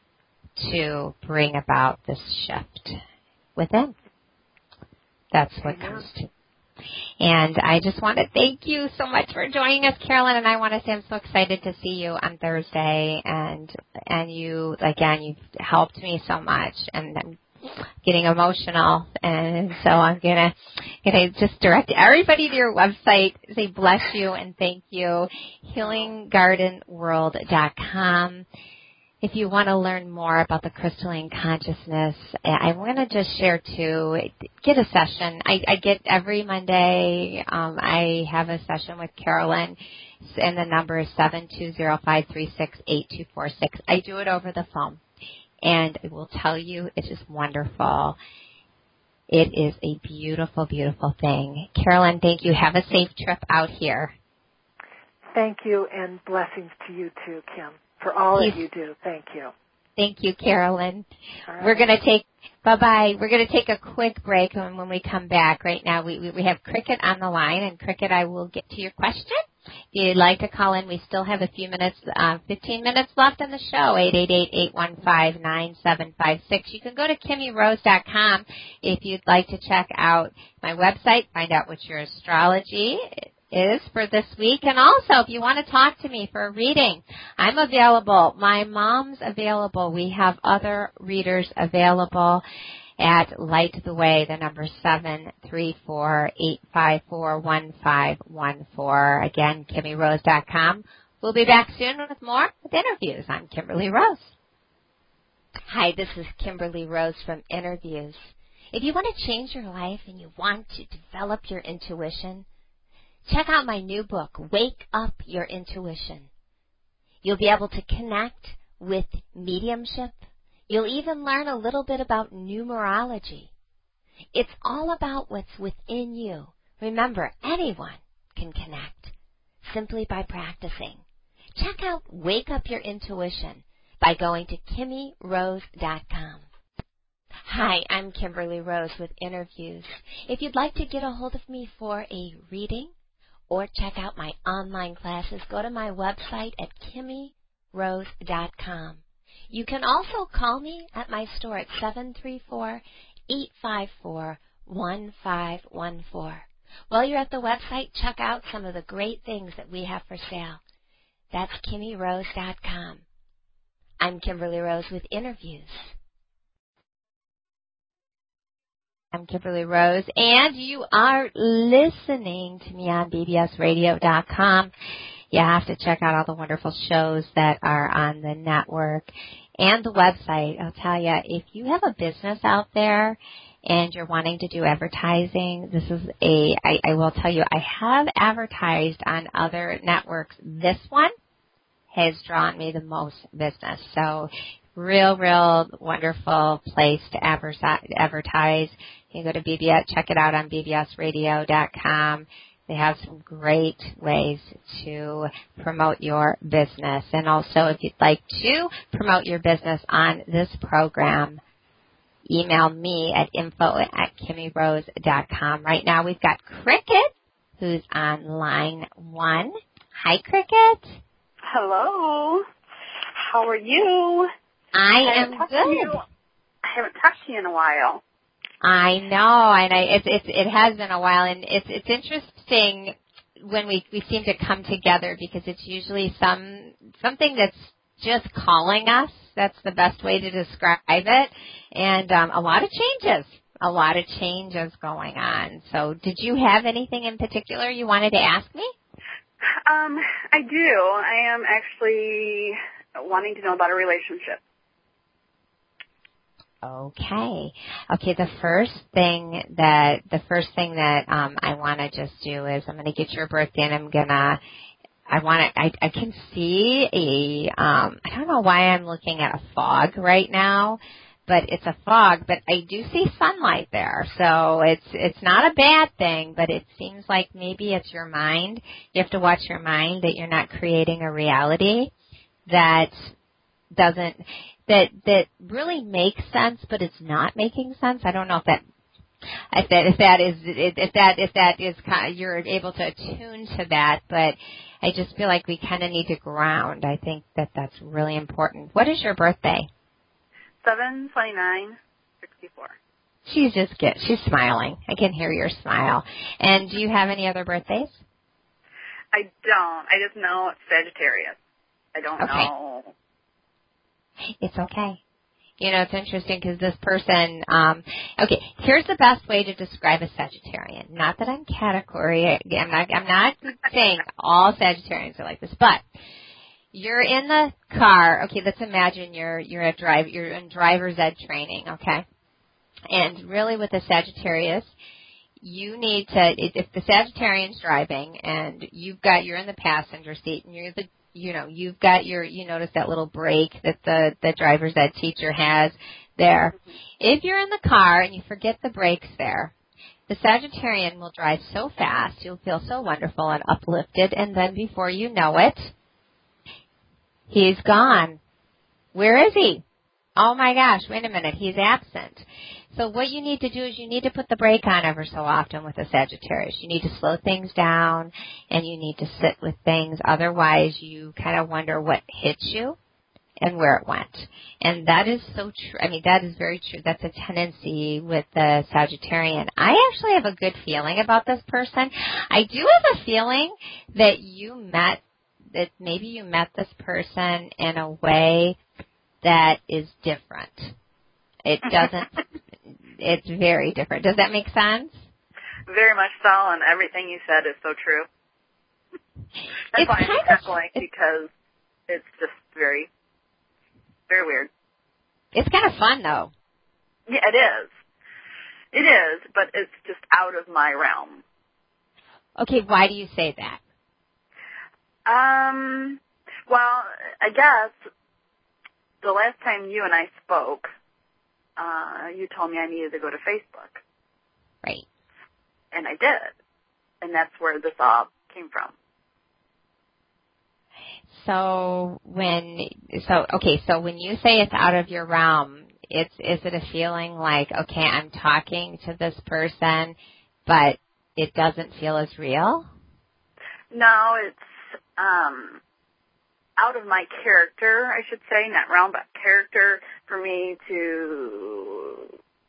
to bring about this shift within. That's what comes to. And I just want to thank you so much for joining us, Carolyn. And I want to say I'm so excited to see you on Thursday. And and you, again, you've helped me so much. And I'm getting emotional, and so I'm gonna gonna just direct everybody to your website, say bless you and thank you, healing garden world dot com. If you want to learn more about the crystalline consciousness, I want to just share too, get a session. I, I get every Monday, um, I have a session with Carolyn, and the number is seven two zero, five three six, eight two four six. I do it over the phone. And I will tell you, it is wonderful. It is a beautiful, beautiful thing. Carolyn, thank you. Have a safe trip out here. Thank you, and blessings to you too, Kim, for all Please. that you do. Thank you. Thank you, Carolyn. Right. We're going to take, bye-bye. We're going to take a quick break, and when we come back right now, we, we, we have Cricket on the line, and Cricket, I will get to your question. If you'd like to call in, we still have a few minutes, uh, fifteen minutes left in the show, eight eight eight, eight one five, nine seven five six. You can go to kimmy rose dot com if you'd like to check out my website, find out what your astrology is for this week. And also, if you want to talk to me for a reading, I'm available. My mom's available. We have other readers available at Light the Way, the number seven three four, eight five four, one five one four. Again, kimmy rose dot com. We'll be back soon with more with interviews. I'm Kimberly Rose. Hi, this is Kimberly Rose from Interviews. If you want to change your life and you want to develop your intuition, check out my new book, Wake Up Your Intuition. You'll be able to connect with mediumship. You'll even learn a little bit about numerology. It's all about what's within you. Remember, anyone can connect simply by practicing. Check out Wake Up Your Intuition by going to kimmy rose dot com. Hi, I'm Kimberly Rose with Interviews. If you'd like to get a hold of me for a reading or check out my online classes, go to my website at kimmy rose dot com. You can also call me at my store at seven three four, eight five four, one five one four. While you're at the website, check out some of the great things that we have for sale. That's kimmy rose dot com. I'm Kimberly Rose with Interviews. I'm Kimberly Rose, and you are listening to me on b b s radio dot com. You have to check out all the wonderful shows that are on the network and the website. I'll tell you, if you have a business out there and you're wanting to do advertising, this is a, I, I will tell you, I have advertised on other networks. This one has drawn me the most business. So real, real wonderful place to advertise. You can go to B B S, check it out on b b s radio dot com. They have some great ways to promote your business. And also, if you'd like to promote your business on this program, email me at info at kimmy rose dot com. Right now we've got Cricket, who's on line one. Hi, Cricket. Hello. How are you? I, I am good. I haven't talked to you in a while. I know, and I, it, it, it has been a while, and it's it's interesting when we, we seem to come together because it's usually some something that's just calling us. That's the best way to describe it. And um, a lot of changes, a lot of changes going on. So did you have anything in particular you wanted to ask me? Um, I do. I am actually wanting to know about a relationship. Okay. Okay, the first thing that, the first thing that um, I want to just do is I'm going to get your birthday and I'm going to, I want to, I, I can see a, um, I don't know why I'm looking at a fog right now, but it's a fog, but I do see sunlight there. So it's, it's not a bad thing, but it seems like maybe it's your mind. You have to watch your mind that you're not creating a reality that doesn't, that, that really makes sense, but it's not making sense. I don't know if that, if that, if that is, if that, if that is, kind of, you're able to attune to that, but I just feel like we kind of need to ground. I think that that's really important. What is your birthday? seven twenty-nine sixty-four. She's just get, she's smiling. I can hear your smile. And do you have any other birthdays? I don't. I just know it's Sagittarius. I don't okay. know. It's okay. You know, it's interesting because this person, um, okay, here's the best way to describe a Sagittarian. Not that I'm category, I'm not, I'm not saying all Sagittarians are like this, but you're in the car. Okay, let's imagine you're, you're at drive, you're in driver's ed training, okay? And really with a Sagittarius, you need to, if the Sagittarian's driving and you've got, you're in the passenger seat and you're the, you know, you've got your, you notice that little brake that the, the driver's ed teacher has there. If you're in the car and you forget the brakes there, the Sagittarian will drive so fast, you'll feel so wonderful and uplifted, and then before you know it, he's gone. Where is he? Oh my gosh, wait a minute, he's absent. So what you need to do is you need to put the brake on ever so often with a Sagittarius. You need to slow things down and you need to sit with things. Otherwise you kind of wonder what hit you and where it went. And that is so true. I mean, that is very true. That's a tendency with the Sagittarian. I actually have a good feeling about this person. I do have a feeling that you met, that maybe you met this person in a way that is different. It doesn't, it's very different. Does that make sense? Very much so, and everything you said is so true. That's it's why I'm kind chuckling, because it's just very, very weird. It's kind of fun, though. Yeah, it is. It is, but it's just out of my realm. Okay, why do you say that? Um, well, I guess the last time you and I spoke, uh, you told me I needed to go to Facebook. Right. And I did. And that's where this all came from. So when, so, okay, so when you say it's out of your realm, it's, is it a feeling like, okay, I'm talking to this person, but it doesn't feel as real? No, it's, um, out of my character, I should say, not realm, but character for me to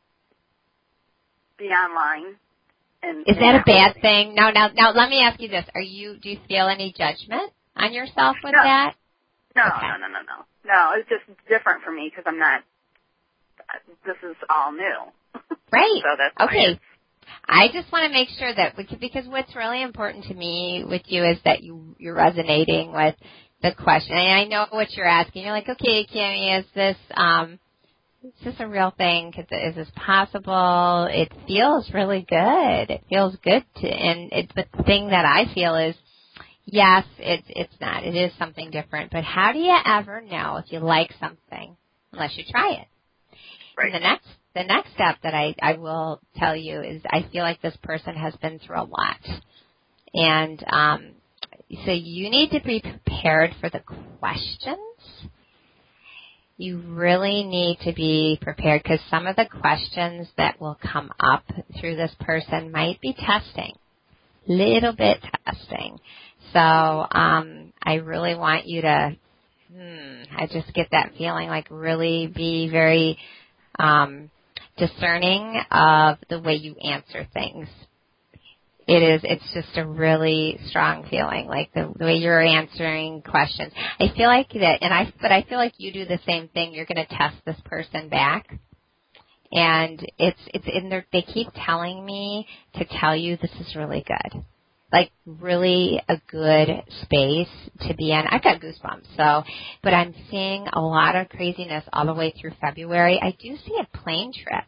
be online. And is that a bad thing? Now, now, now, let me ask you this: Are you? Do you feel any judgment on yourself with no. that? No, okay. no, no, no, no. No, it's just different for me because I'm not. This is all new. Right. So that's okay. I just want to make sure that because what's really important to me with you is that you you're resonating with the question. And I know what you're asking. You're like, okay, Kimmy, is this um, is this a real thing? Is this possible? It feels really good. It feels good to, and it, but the thing that I feel is, yes, it's it's not. It is something different. But how do you ever know if you like something unless you try it? Right. And the next the next step that I, I will tell you is I feel like this person has been through a lot. And um, so you need to be prepared for the questions. you really need to be prepared because some of the questions that will come up through this person might be testing, little bit testing. So um, I really want you to, hmm, I just get that feeling like really be very um, discerning of the way you answer things. It is, it's just a really strong feeling, like the, the way you're answering questions. I feel like that, and I, but I feel like you do the same thing. You're going to test this person back. And it's, it's in there, they keep telling me to tell you this is really good. Like really a good space to be in. I've got goosebumps, so, but I'm seeing a lot of craziness all the way through February. I do see a plane trip.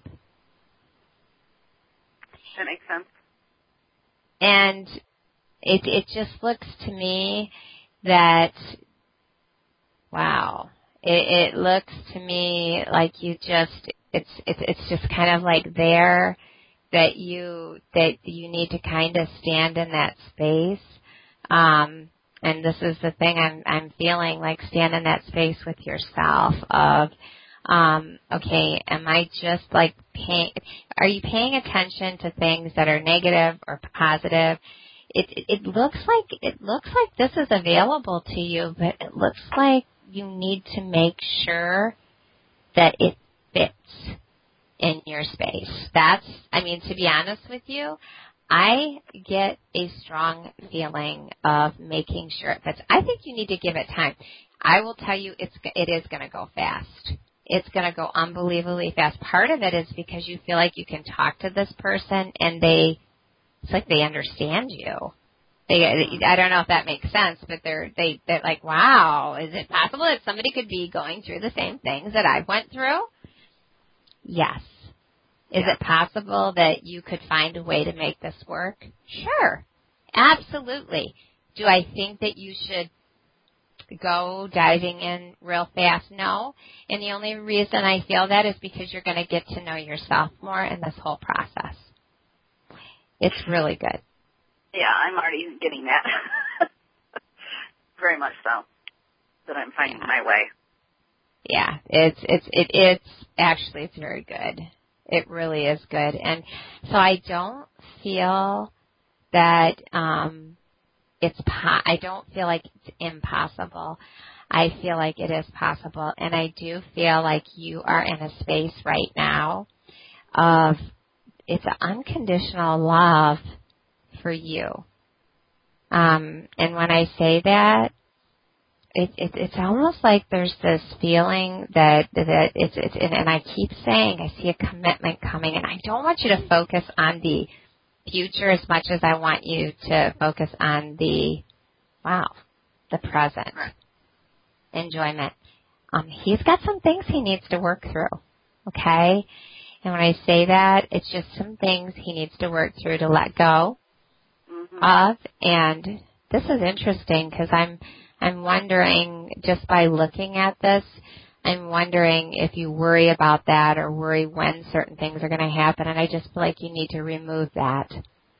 That makes sense. And it it just looks to me that, wow, it, it looks to me like you just, it's, it's, it's just kind of like there that you, that you need to kind of stand in that space. Um, and this is the thing I'm, I'm feeling, like stand in that space with yourself of, um, okay, am I just like paying, are you paying attention to things that are negative or positive? It, it, it looks like, it looks like this is available to you, but it looks like you need to make sure that it fits in your space. That's, I mean, to be honest with you, I get a strong feeling of making sure it fits. I think you need to give it time. I will tell you, it's, it is going to go fast. It's going to go unbelievably fast. Part of it is because you feel like you can talk to this person and they, it's like they understand you. They, I don't know if that makes sense, but they're, they, they're like, wow, is it possible that somebody could be going through the same things that I went through? Yes. Is yeah. it possible that you could find a way to make this work? Sure. Absolutely. Do I think that you should go diving in real fast? No. And the only reason I feel that is because you're going to get to know yourself more in this whole process. It's really good. Yeah, I'm already getting that. Very much so. That I'm finding yeah. my way. Yeah, it's, it's, it, it's, actually, it's very good. It really is good. And so I don't feel that, um, it's, po- I don't feel like it's impossible. I feel like it is possible. And I do feel like you are in a space right now of, it's an unconditional love for you. Um, and when I say that, it, it, it's almost like there's this feeling that, that it's, it's, and, and I keep saying, I see a commitment coming, and I don't want you to focus on the future as much as I want you to focus on the, wow, the present enjoyment. Um, he's got some things he needs to work through, okay? And when I say that, it's just some things he needs to work through to let go mm-hmm. of. And this is interesting because I'm, I'm wondering, just by looking at this, I'm wondering if you worry about that or worry when certain things are going to happen. And I just feel like you need to remove that.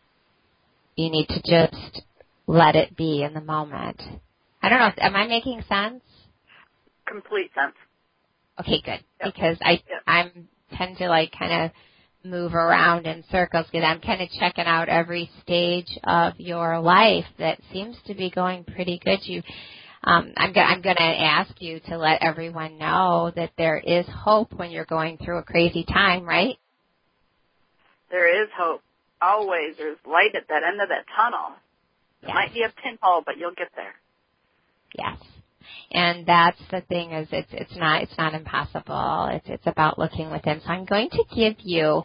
You need to just let it be in the moment. I don't know. Am I making sense? Complete sense. Okay, good. Yep. Because I, yep. I'm tend to like kind of move around in circles because I'm kind of checking out every stage of your life that seems to be going pretty good. You, um, I'm, go- I'm going to ask you to let everyone know that there is hope when you're going through a crazy time, right? There is hope. Always. There's light at that end of that tunnel. It yes. might be a pinhole, but you'll get there. Yes. And that's the thing is it's it's not it's not impossible. It's it's about looking within. So I'm going to give you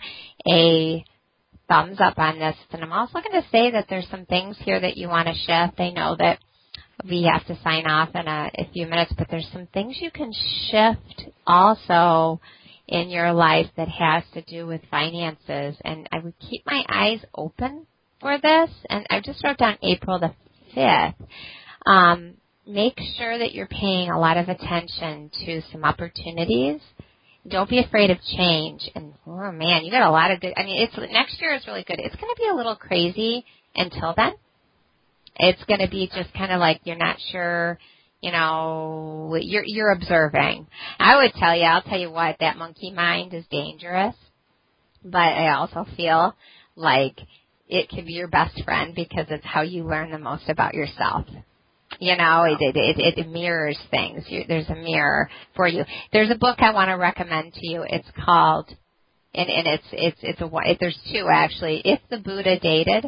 a thumbs up on this, and I'm also going to say that there's some things here that you want to shift. I know that we have to sign off in a, a few minutes, but there's some things you can shift also in your life that has to do with finances. And I would keep my eyes open for this. And I just wrote down April the fifth. Um, Make sure that you're paying a lot of attention to some opportunities. Don't be afraid of change. And, oh, man, you got a lot of good – I mean, it's next year is really good. It's going to be a little crazy until then. It's going to be just kind of like you're not sure, You know, you're, you're observing. I would tell you, I'll tell you what, that monkey mind is dangerous, but I also feel like it can be your best friend because it's how you learn the most about yourself. You know, it, it, it, it mirrors things. You, there's a mirror for you. There's a book I want to recommend to you. It's called, and, and it's, it's, it's a, it, there's two actually. If the Buddha Dated,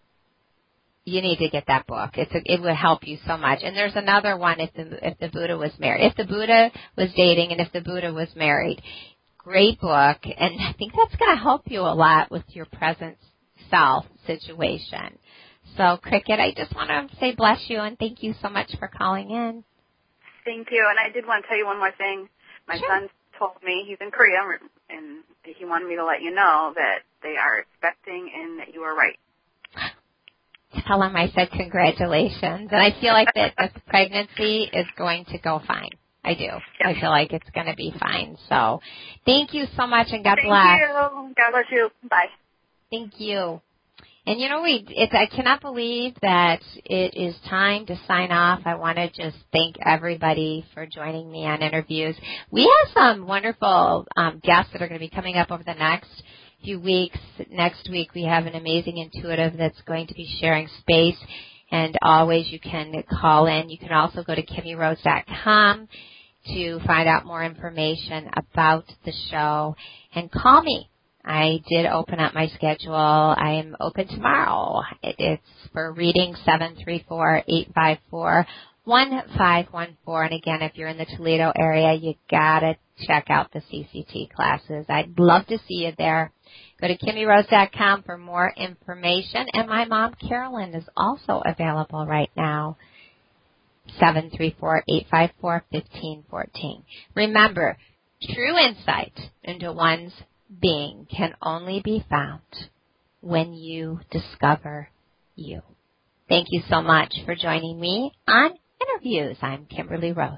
you need to get that book. It's a, it will help you so much. And there's another one, if the, if the Buddha was married. If the Buddha was dating and if the Buddha was married. Great book. And I think that's going to help you a lot with your present self situation. So, Cricket, I just want to say bless you and thank you so much for calling in. Thank you. And I did want to tell you one more thing. My sure. son told me, he's in Korea, and he wanted me to let you know that they are expecting and that you are right. Tell him I said congratulations. And I feel like that this pregnancy is going to go fine. I do. Yes. I feel like it's going to be fine. So, thank you so much and God Thank bless. Thank you. God bless you. Bye. Thank you. And you know, we, it's, I cannot believe that it is time to sign off. I want to just thank everybody for joining me on interviews. We have some wonderful um, guests that are going to be coming up over the next few weeks. Next week we have an amazing intuitive that's going to be sharing space. And always you can call in. You can also go to kimmy rose dot com to find out more information about the show and call me. I did open up my schedule. I am open tomorrow. It's for reading seven three four, eight five four, one five one four. And again, if you're in the Toledo area, you gotta check out the C C T classes. I'd love to see you there. Go to kimmy rose dot com for more information. And my mom, Carolyn, is also available right now. seven three four, eight five four, one five one four. Remember, true insight into one's being can only be found when you discover you. Thank you so much for joining me on Interviews. I'm Kimberly Rose.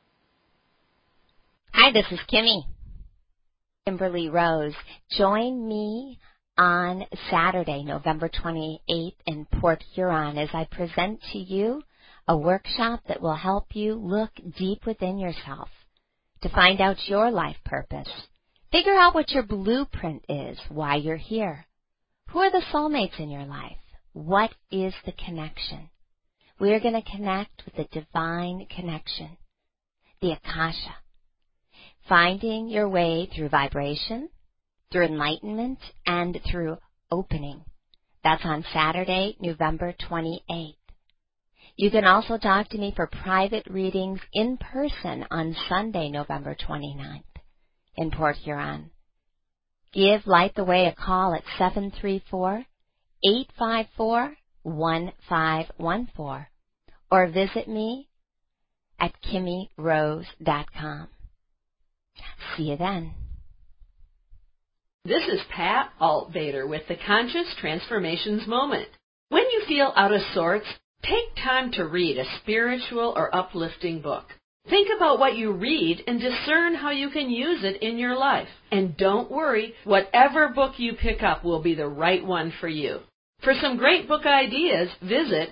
Hi, this is Kimmy. Kimberly Rose. Join me on Saturday, November twenty-eighth in Port Huron as I present to you a workshop that will help you look deep within yourself to find out your life purpose. Figure out what your blueprint is, why you're here. Who are the soulmates in your life? What is the connection? We are going to connect with the divine connection, the Akasha. Finding your way through vibration, through enlightenment, and through opening. That's on Saturday, November twenty-eighth. You can also talk to me for private readings in person on Sunday, November twenty-ninth. In Port Huron. Give Light the Way a call at seven three four, eight five four, one five one four or visit me at kimmy rose dot com. See you then. This is Pat Altvader with the Conscious Transformations Moment. When you feel out of sorts, take time to read a spiritual or uplifting book. Think about what you read and discern how you can use it in your life. And don't worry, whatever book you pick up will be the right one for you. For some great book ideas, visit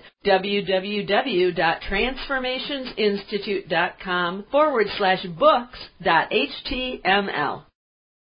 www.transformationsinstitute.com forward slash books dot html.